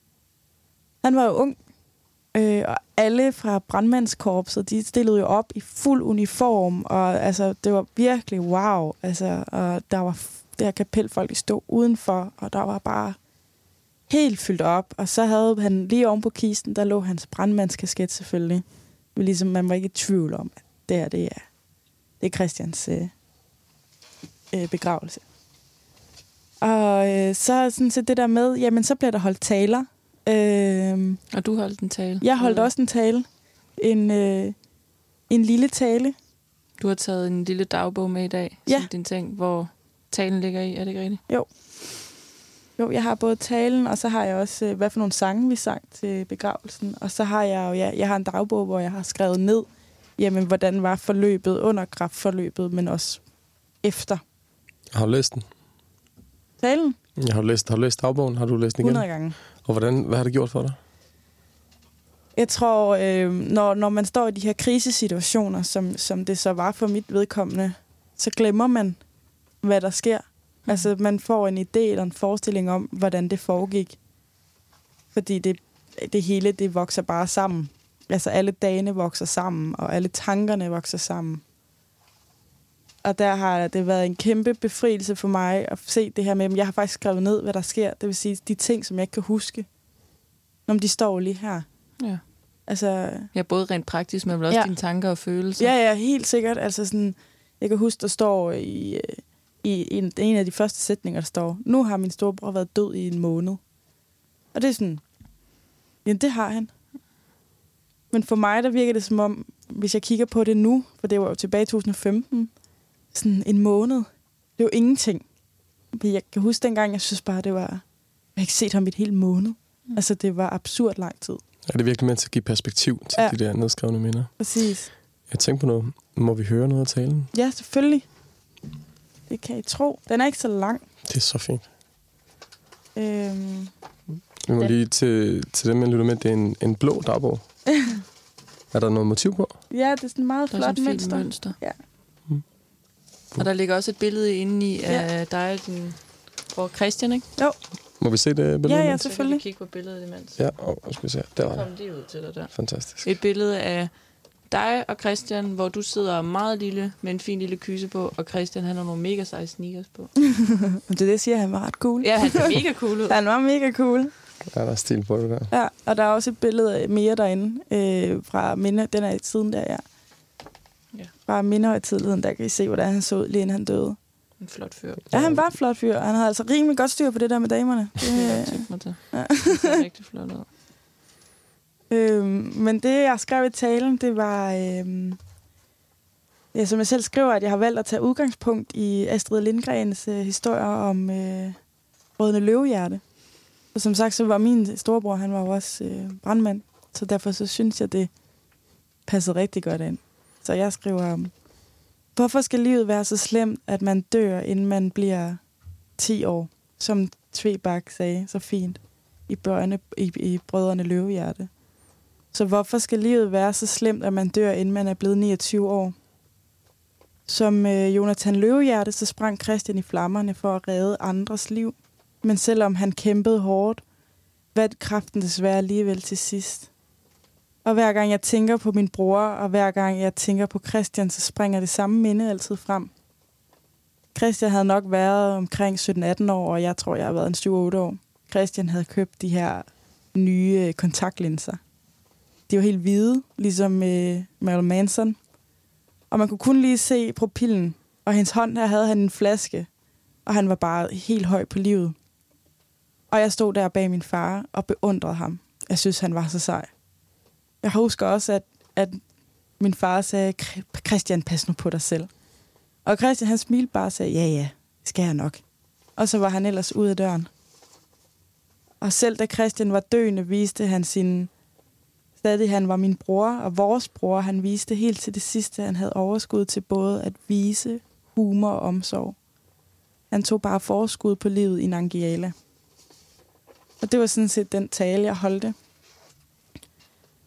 han var jo ung. Øh, og alle fra brandmandskorpset, de stillede jo op i fuld uniform. Og altså, det var virkelig wow. Altså, og der var det her kapelfolk, de stod udenfor. Og der var bare helt fyldt op. Og så havde han lige oven på kisten, der lå hans brandmandskasket selvfølgelig. Ligesom man var ikke i tvivl om, at det her, det er, det er Christians øh, øh, begravelse. Og øh, så sådan set det der med, jamen så bliver der holdt taler. Øh, og du holdt en tale? Jeg holdt også en tale. En, øh, en lille tale. Du har taget en lille dagbog med i dag, ja. Som din ting, hvor talen ligger i, er det ikke rigtigt? Jo. Jo, jeg har både talen, og så har jeg også, øh, hvad for nogle sange vi sang til begravelsen. Og så har jeg jo, ja, jeg har en dagbog, hvor jeg har skrevet ned, jamen, hvordan var forløbet under kræftforløbet, men også efter. Har du læst den? Talen? Jeg har læst, har du læst dagbogen? Har du læst den igen? hundrede gange. Og hvordan, hvad har det gjort for dig? Jeg tror, øh, når, når man står i de her krisesituationer, som, som det så var for mit vedkommende, så glemmer man, hvad der sker. Mm. Altså, man får en idé eller en forestilling om, hvordan det foregik. Fordi det, det hele, det vokser bare sammen. Altså, alle dagene vokser sammen, og alle tankerne vokser sammen. Og der har det været en kæmpe befrielse for mig at se det her med, at jeg har faktisk skrevet ned, hvad der sker. Det vil sige, de ting, som jeg ikke kan huske, når de står lige her. Ja. Altså, ja, både rent praktisk, men også ja. dine tanker og følelser. Ja, ja, helt sikkert. Altså sådan, jeg kan huske, der står i, i en, en af de første sætninger, der står, nu har min storebror været død i en måned. Og det er sådan, ja, det har han. Men for mig, der virker det som om, hvis jeg kigger på det nu, for det var jo tilbage i to tusind og femten, sådan en måned, det er jo ingenting. Jeg kan huske dengang, jeg synes bare, det var, jeg har ikke set ham i et helt måned. Mm. Altså, det var absurd lang tid. Er det virkelig med til at give perspektiv til ja. de der nedskrevne minder? Præcis. Jeg tænker på noget. Må vi høre noget af talen? Ja, selvfølgelig. Det kan I tro. Den er ikke så lang. Det er så fint. Øhm, vi må ja. lige til, til dem, jeg lytter med. Det er en, en blå dagbog. Er der noget motiv på? Ja, det er sådan en meget der flot er mønster. mønster. Ja. Hmm. Og der ligger også et billede inde i af ja. dig og din bror Christian, ikke? Jo. Må vi se det billede? Ja, ja, imens? selvfølgelig. Så kan vi kigge på billedet imens. Ja, og skal vi se. Der var kom de ud til dig der. Fantastisk. Et billede af dig og Christian, hvor du sidder meget lille med en fin lille kyse på, og Christian, han har nogle mega seje sneakers på. det er det, jeg siger, han var ret cool. Ja, han er mega cool ud. Han var mega cool. Ja, der er stil på det der. Ja, og der er også et billede mere derinde øh, fra minde, den er i tiden der, ja. ja. Fra mindehøjtidligheden, der kan I se, hvordan han så ud, lige inden han døde. En flot fyr. Ja, han var en flot fyr. Han havde altså rimelig godt styr på det der med damerne. Det, jeg tænkte mig til. Ja. Det ser rigtig flot ud. Øhm, men det, jeg skrev i talen, det var, øhm, ja, som jeg selv skriver, at jeg har valgt at tage udgangspunkt i Astrid Lindgrens øh, historier om øh, Rødne Løvehjerte. Og som sagt, så var min storebror, han var jo også øh, brandmand, så derfor så synes jeg, det passede rigtig godt ind. Så jeg skriver om, hvorfor skal livet være så slemt, at man dør, inden man bliver ti år, som Tvebak sagde så fint i, børne, i, i Brødrene Løvehjerte. Så hvorfor skal livet være så slemt, at man dør, inden man er blevet niogtyve år? Som øh, Jonathan Løvehjerte, så sprang Christian i flammerne for at redde andres liv. Men selvom han kæmpede hårdt, vandt kraften desværre alligevel til sidst. Og hver gang jeg tænker på min bror, og hver gang jeg tænker på Christian, så springer det samme minde altid frem. Christian havde nok været omkring sytten atten år, og jeg tror, jeg har været en syv otte år. Christian havde købt de her nye kontaktlinser. De var helt hvide, ligesom øh, Marilyn Manson. Og man kunne kun lige se pupillen, og hendes hånd her havde han en flaske, og han var bare helt høj på livet. Og jeg stod der bag min far og beundrede ham. Jeg synes, han var så sej. Jeg husker også, at, at min far sagde, Christian, pas nu på dig selv. Og Christian, han smilte bare og sagde, ja, ja, det skal jeg nok. Og så var han ellers ude af døren. Og selv da Christian var døende, viste han sin... Stadig han var min bror, og vores bror, han viste helt til det sidste, han havde overskud til både at vise humor og omsorg. Han tog bare forskud på livet i Nangiala. Og det var sådan set den tale, jeg holdte.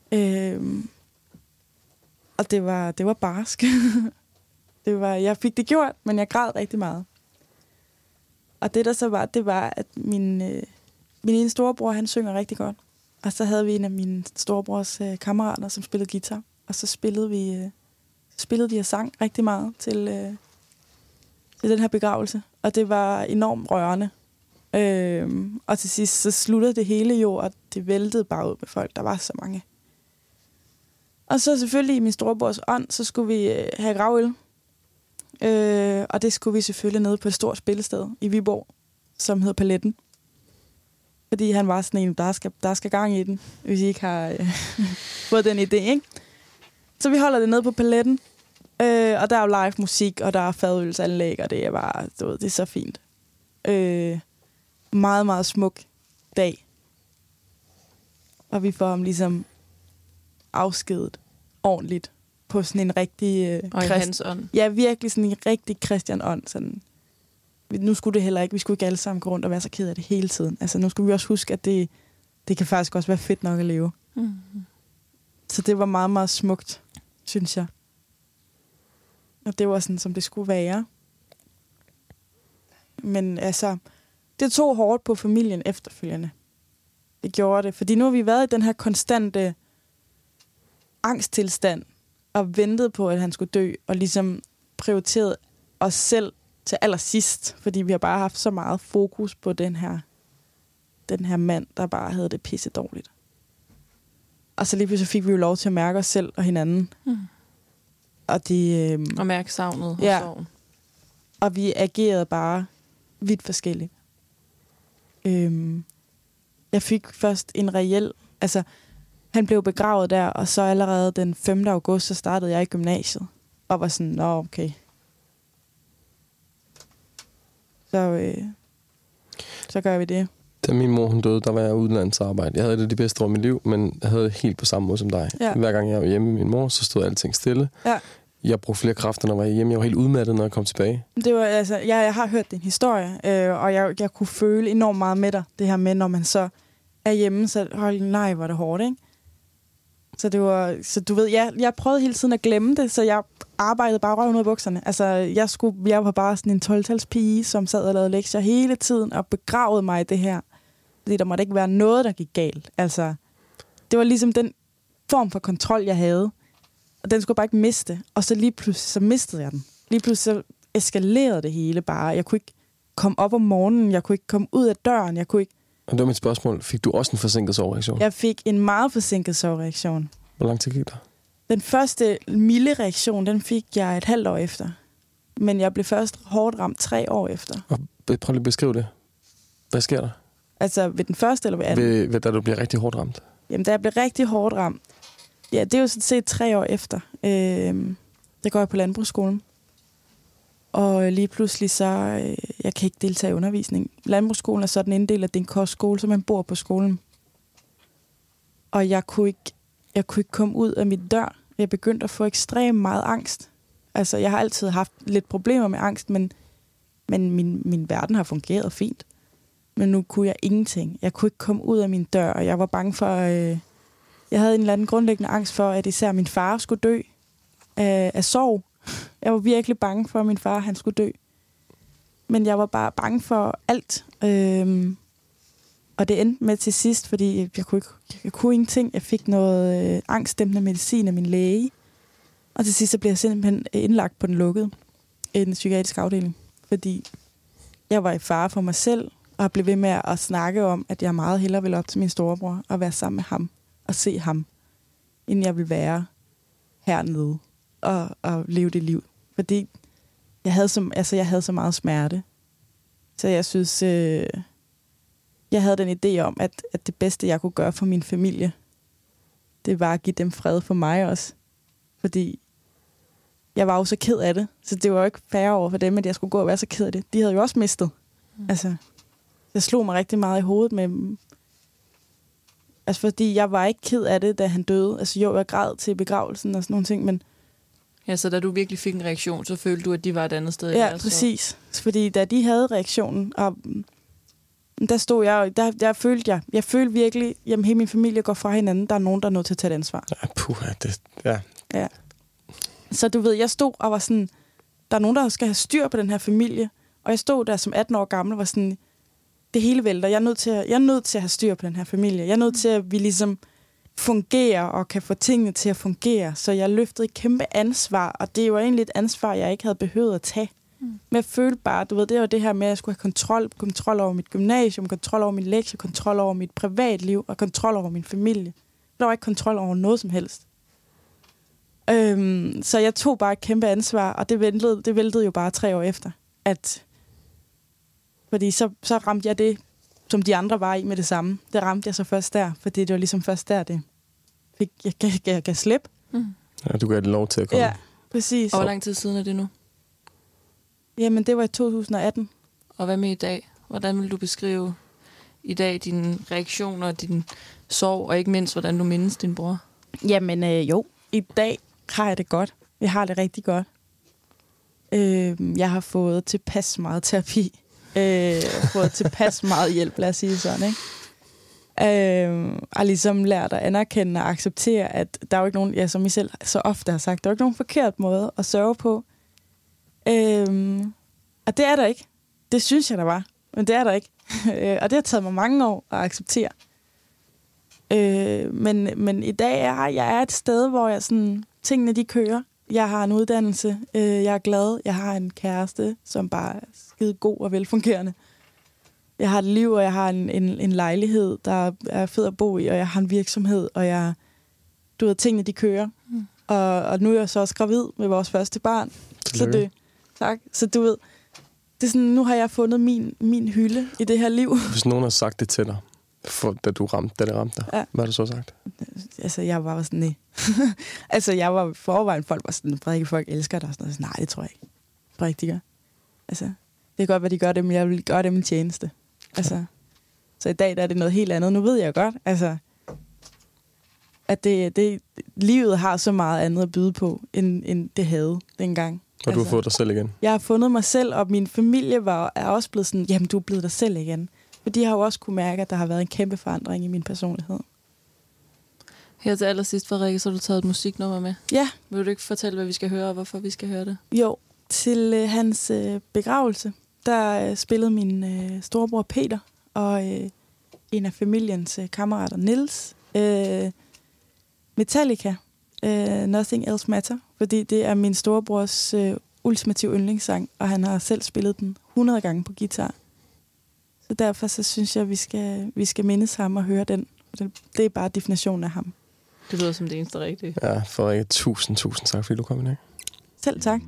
Øhm, og det var, det var barsk. det var, jeg fik det gjort, men jeg græd rigtig meget. Og det der så var, det var, at min, øh, min ene storebror, han synger rigtig godt. Og så havde vi en af mine storebrors øh, kammerater, som spillede guitar. Og så spillede vi, øh, spillede vi og sang rigtig meget til, øh, til den her begravelse. Og det var enormt rørende. Øh, og til sidst så sluttede det hele jo, og det væltede bare ud med folk. Der var så mange. Og så selvfølgelig i min storebrors ånd, så skulle vi øh, have gravøl. Øh, og det skulle vi selvfølgelig nede på et stort spillested i Viborg, som hedder Paletten. Fordi han var sådan en, der skal, der skal gang i den, hvis I ikke har øh, fået den idé, ikke? Så vi holder det nede på Paletten, øh, og der er jo live musik, og der er fadølsanlæg, og det er bare, du ved, det er så fint. Øh, meget, meget smuk dag. Og vi får ham ligesom afskedet ordentligt på sådan en rigtig... Øh, og i krist- hans ånd. Ja, virkelig sådan en rigtig Christian ånd, sådan... Nu skulle det heller ikke, vi skulle ikke alle sammen gå rundt og være så ked af det hele tiden. Altså nu skulle vi også huske, at det, det kan faktisk også være fedt nok at leve. Mm-hmm. Så det var meget, meget smukt, synes jeg. Og det var sådan, som det skulle være. Men altså, det tog hårdt på familien efterfølgende. Det gjorde det, fordi nu har vi været i den her konstante angsttilstand og ventet på, at han skulle dø, og ligesom prioriteret os selv til allersidst, fordi vi har bare haft så meget fokus på den her, den her mand, der bare havde det pisse dårligt. Og så lige pludselig fik vi jo lov til at mærke os selv og hinanden. Mm. Og det... Øh, og mærke savnet ja, og sorgen. Og vi agerede bare vidt forskelligt. Øh, jeg fik først en reel... Altså, han blev begravet der, og så allerede den femte august, så startede jeg i gymnasiet. Og var sådan, nå okay... Så, øh, så gør vi det. Da min mor hun døde, der var jeg udlandsarbejde. Jeg havde det de bedste år i mit liv, men jeg havde det helt på samme måde som dig. Ja. Hver gang jeg var hjemme med min mor, så stod alting stille. Ja. Jeg brugte flere kræfter, når jeg var hjemme. Jeg var helt udmattet, når jeg kom tilbage. Det var, altså, jeg, jeg har hørt din historie, øh, og jeg, jeg kunne føle enormt meget med dig. Det her med, når man så er hjemme, så hold nej, hvor det hårdt, ikke? Så det var, så du ved, jeg, jeg prøvede hele tiden at glemme det, så jeg arbejdede bare røven ud af bukserne. Altså, jeg, skulle, jeg var bare sådan en tolv-tals pige, som sad og lavede lektier hele tiden og begravede mig i det her. Fordi der måtte ikke være noget, der gik galt. Altså, det var ligesom den form for kontrol, jeg havde. Og den skulle jeg bare ikke miste. Og så lige pludselig, så mistede jeg den. Lige pludselig så eskalerede det hele bare. Jeg kunne ikke komme op om morgenen, jeg kunne ikke komme ud af døren, jeg kunne ikke... Og det var mit spørgsmål. Fik du også en forsinket sovreaktion? Jeg fik en meget forsinket sovreaktion. Hvor lang tid gik der? Den første milde reaktion, den fik jeg et halvt år efter. Men jeg blev først hårdt ramt tre år efter. Og prøv lige at beskrive det. Hvad sker der? Altså ved den første eller ved anden? Ved, ved da du bliver rigtig hårdt ramt? Jamen, da jeg blev rigtig hårdt ramt. Ja, det er jo sådan set tre år efter. Øh, der går jeg på landbrugsskolen. Og lige pludselig så, øh, jeg kan ikke deltage i undervisning. Landbrugsskolen er sådan en del af din kostskole, så man bor på skolen. Og jeg kunne ikke, jeg kunne ikke komme ud af mit dør. Jeg begyndte at få ekstremt meget angst. Altså, jeg har altid haft lidt problemer med angst, men, men min, min verden har fungeret fint. Men nu kunne jeg ingenting. Jeg kunne ikke komme ud af min dør, og jeg var bange for... Øh, jeg havde en eller anden grundlæggende angst for, at især min far skulle dø af, af sorg. Jeg var virkelig bange for, at min far han skulle dø. Men jeg var bare bange for alt. Øhm, og det endte med til sidst, fordi jeg kunne, ikke, jeg kunne ingenting. Jeg fik noget øh, angstdæmpende medicin af min læge. Og til sidst så blev jeg simpelthen indlagt på den lukkede. En psykiatrisk afdeling. Fordi jeg var i fare for mig selv, og blev ved med at snakke om, at jeg meget hellere ville op til min storebror og være sammen med ham og se ham, end jeg ville være hernede og, og leve det liv. Fordi jeg havde, så, altså jeg havde så meget smerte. Så jeg synes, øh, jeg havde den idé om, at, at det bedste, jeg kunne gøre for min familie, det var at give dem fred for mig også. Fordi jeg var jo så ked af det. Så det var jo ikke fair over for dem, at jeg skulle gå og være så ked af det. De havde jo også mistet. Mm. Altså, jeg slog mig rigtig meget i hovedet med dem. Altså, fordi jeg var ikke ked af det, da han døde. Altså, jo, jeg græd til begravelsen og sådan nogle ting, men... Ja, så da du virkelig fik en reaktion, så følte du, at de var et andet sted? Ja, altså. Præcis. Fordi da de havde reaktionen, og Der stod jeg, der, der følte jeg, jeg følte virkelig, jamen hele min familie går fra hinanden, der er nogen, der er nødt til at tage et ansvar. Ja, puh, det, ja. Ja. Så du ved, jeg stod og var sådan, der er nogen, der skal have styr på den her familie, og jeg stod der som atten år gammel og var sådan, det hele vælter, jeg er nødt til at, jeg er nødt til at have styr på den her familie, jeg er nødt til, at vi ligesom fungerer og kan få tingene til at fungere, så jeg løftede et kæmpe ansvar, og det var egentlig et ansvar, jeg ikke havde behøvet at tage. Mm. Men jeg følte bare, du ved, det var det her med, at jeg skulle have kontrol, kontrol over mit gymnasium, kontrol over min lektie, kontrol over mit privatliv og kontrol over min familie. Der var ikke kontrol over noget som helst. Øhm, så jeg tog bare et kæmpe ansvar, og det væltede, det væltede jo bare tre år efter. At, fordi så, så ramte jeg det, som de andre var i med det samme. Det ramte jeg så først der, fordi det var ligesom først der, det fik, jeg, jeg, jeg, jeg kan slippe. Mm. Ja, du gav det lov til at komme. Ja, præcis. Og hvor lang tid siden er det nu? Jamen, det var i to tusind og atten. Og hvad med i dag? Hvordan vil du beskrive i dag dine reaktioner, din sorg, og ikke mindst, hvordan du mindes din bror? Jamen, øh, jo. I dag har jeg det godt. Jeg har det rigtig godt. Øh, jeg har fået tilpas meget terapi. Øh, fået tilpas meget hjælp, lad os sige sådan, ikke? Øh, og ligesom lært at anerkende og acceptere, at der er jo ikke nogen, ja, som I selv så ofte har sagt, der er jo ikke nogen forkert måde at sørge på. Øh, og det er der ikke. Det synes jeg, der var. Men det er der ikke. Og det har taget mig mange år at acceptere. Øh, men, men i dag er jeg er et sted, hvor jeg sådan, tingene de kører. Jeg har en uddannelse. Øh, jeg er glad. Jeg har en kæreste, som bare er skide god og velfungerende. Jeg har et liv, og jeg har en, en, en lejlighed, der er fed at bo i, og jeg har en virksomhed, og jeg, du ved, tingene de kører. Mm. Og, og nu er jeg så også gravid med vores første barn. Så det, tak. Så du ved, det er sådan, nu har jeg fundet min, min hylde i det her liv. Hvis nogen har sagt det til dig, for, da du ramte, da det ramte dig, ja. Hvad har du så sagt? Altså, jeg var sådan, nej. altså, jeg var forvejen, folk var sådan, Frederikke, folk elsker dig. Og sådan noget. Nej, det tror jeg ikke. Frederikke, de gør. Altså, det er godt, hvad de gør det, men jeg vil gøre det min tjeneste. Altså, ja. Så i dag der er det noget helt andet. Nu ved jeg godt, altså, at det, det, livet har så meget andet at byde på, end, end det havde dengang. Og du har fået dig selv igen? Jeg har fundet mig selv, og min familie var, er også blevet sådan, jamen, du er blevet dig selv igen. For de har jo også kunne mærke, at der har været en kæmpe forandring i min personlighed. Her til allersidst, Frederikke, så har du taget et musiknummer med. Ja. Vil du ikke fortælle, hvad vi skal høre, og hvorfor vi skal høre det? Jo, til øh, hans øh, begravelse, der øh, spillede min øh, storebror Peter, og øh, en af familiens øh, kammerater, Niels, øh, Metallica, øh, Nothing Else Matter, fordi det er min storebrors øh, ultimative yndlingssang, og han har selv spillet den hundrede gange på guitar. Så derfor så synes jeg, at vi skal, vi skal mindes ham og høre den. Det, det er bare definitionen af ham. Det lyder som det eneste rigtige. Ja, Frederikke, tusind, tusind tak, fordi du kom i dag. Selv tak.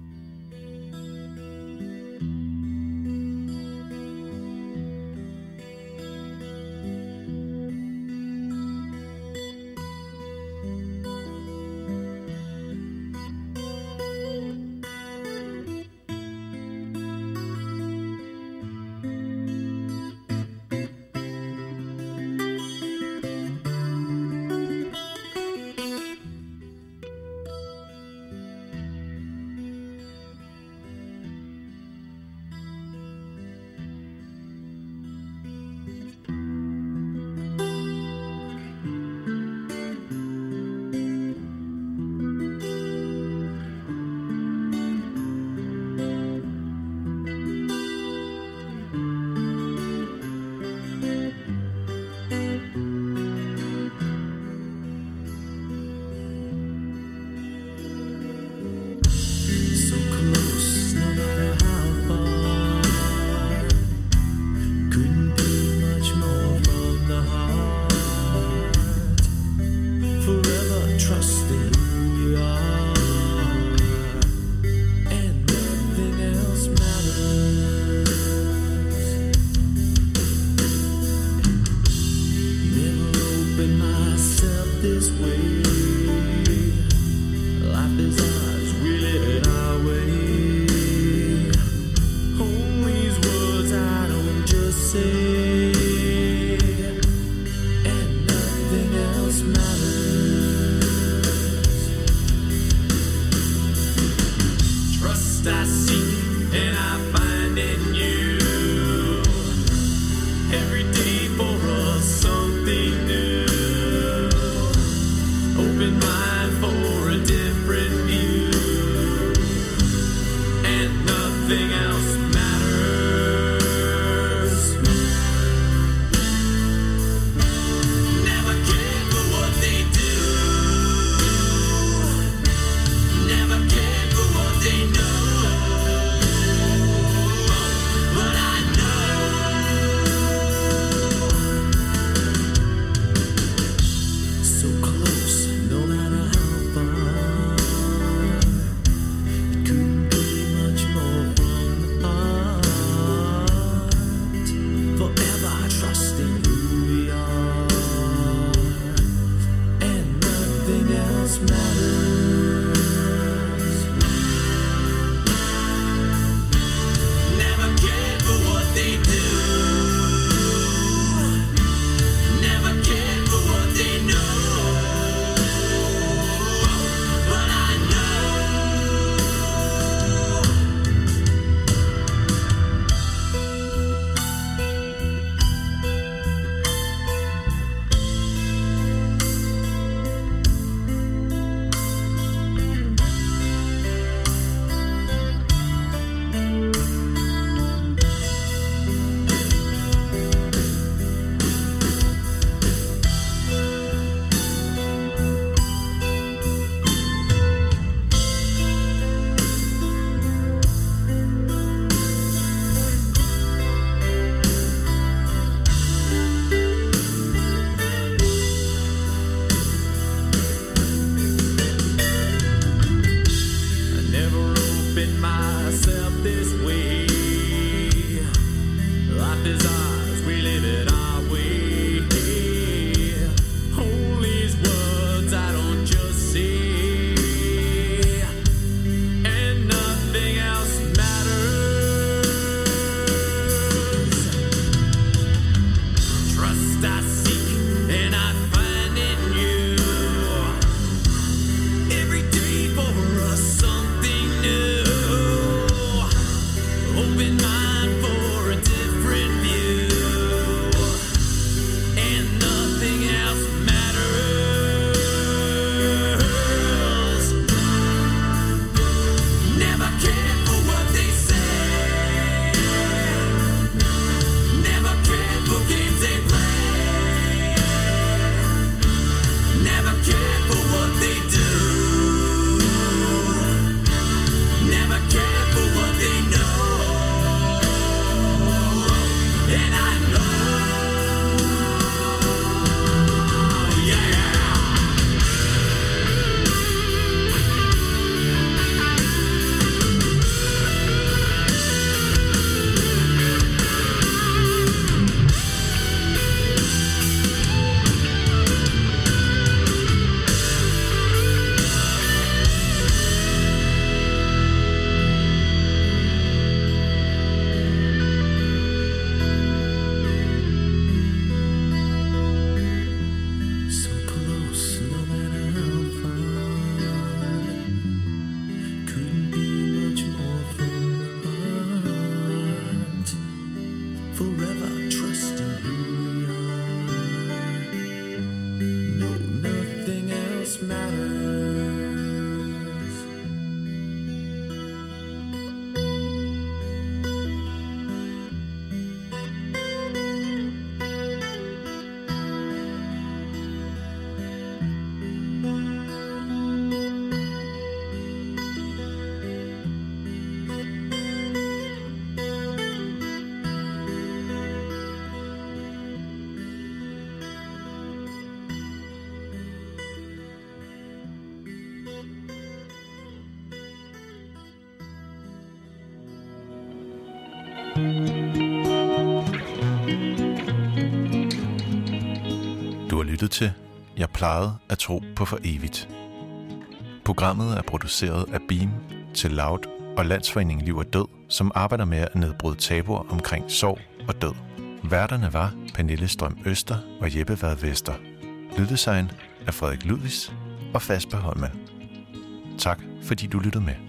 I seek and I find in you every nothing else matters. Never cared for what they do. Never cared for what they know. But I Du har lyttet til Jeg plejede at tro på for evigt. Programmet er produceret af Beam til Loud og Landsforeningen Liv og Død, som arbejder med at nedbryde tabuer omkring sorg og død. Værterne var Pernille Strøm Øster og Jeppe Vad Vester. Lyddesign af Frederik Ludvigs og Fasper Holman. Tak fordi du lyttede med.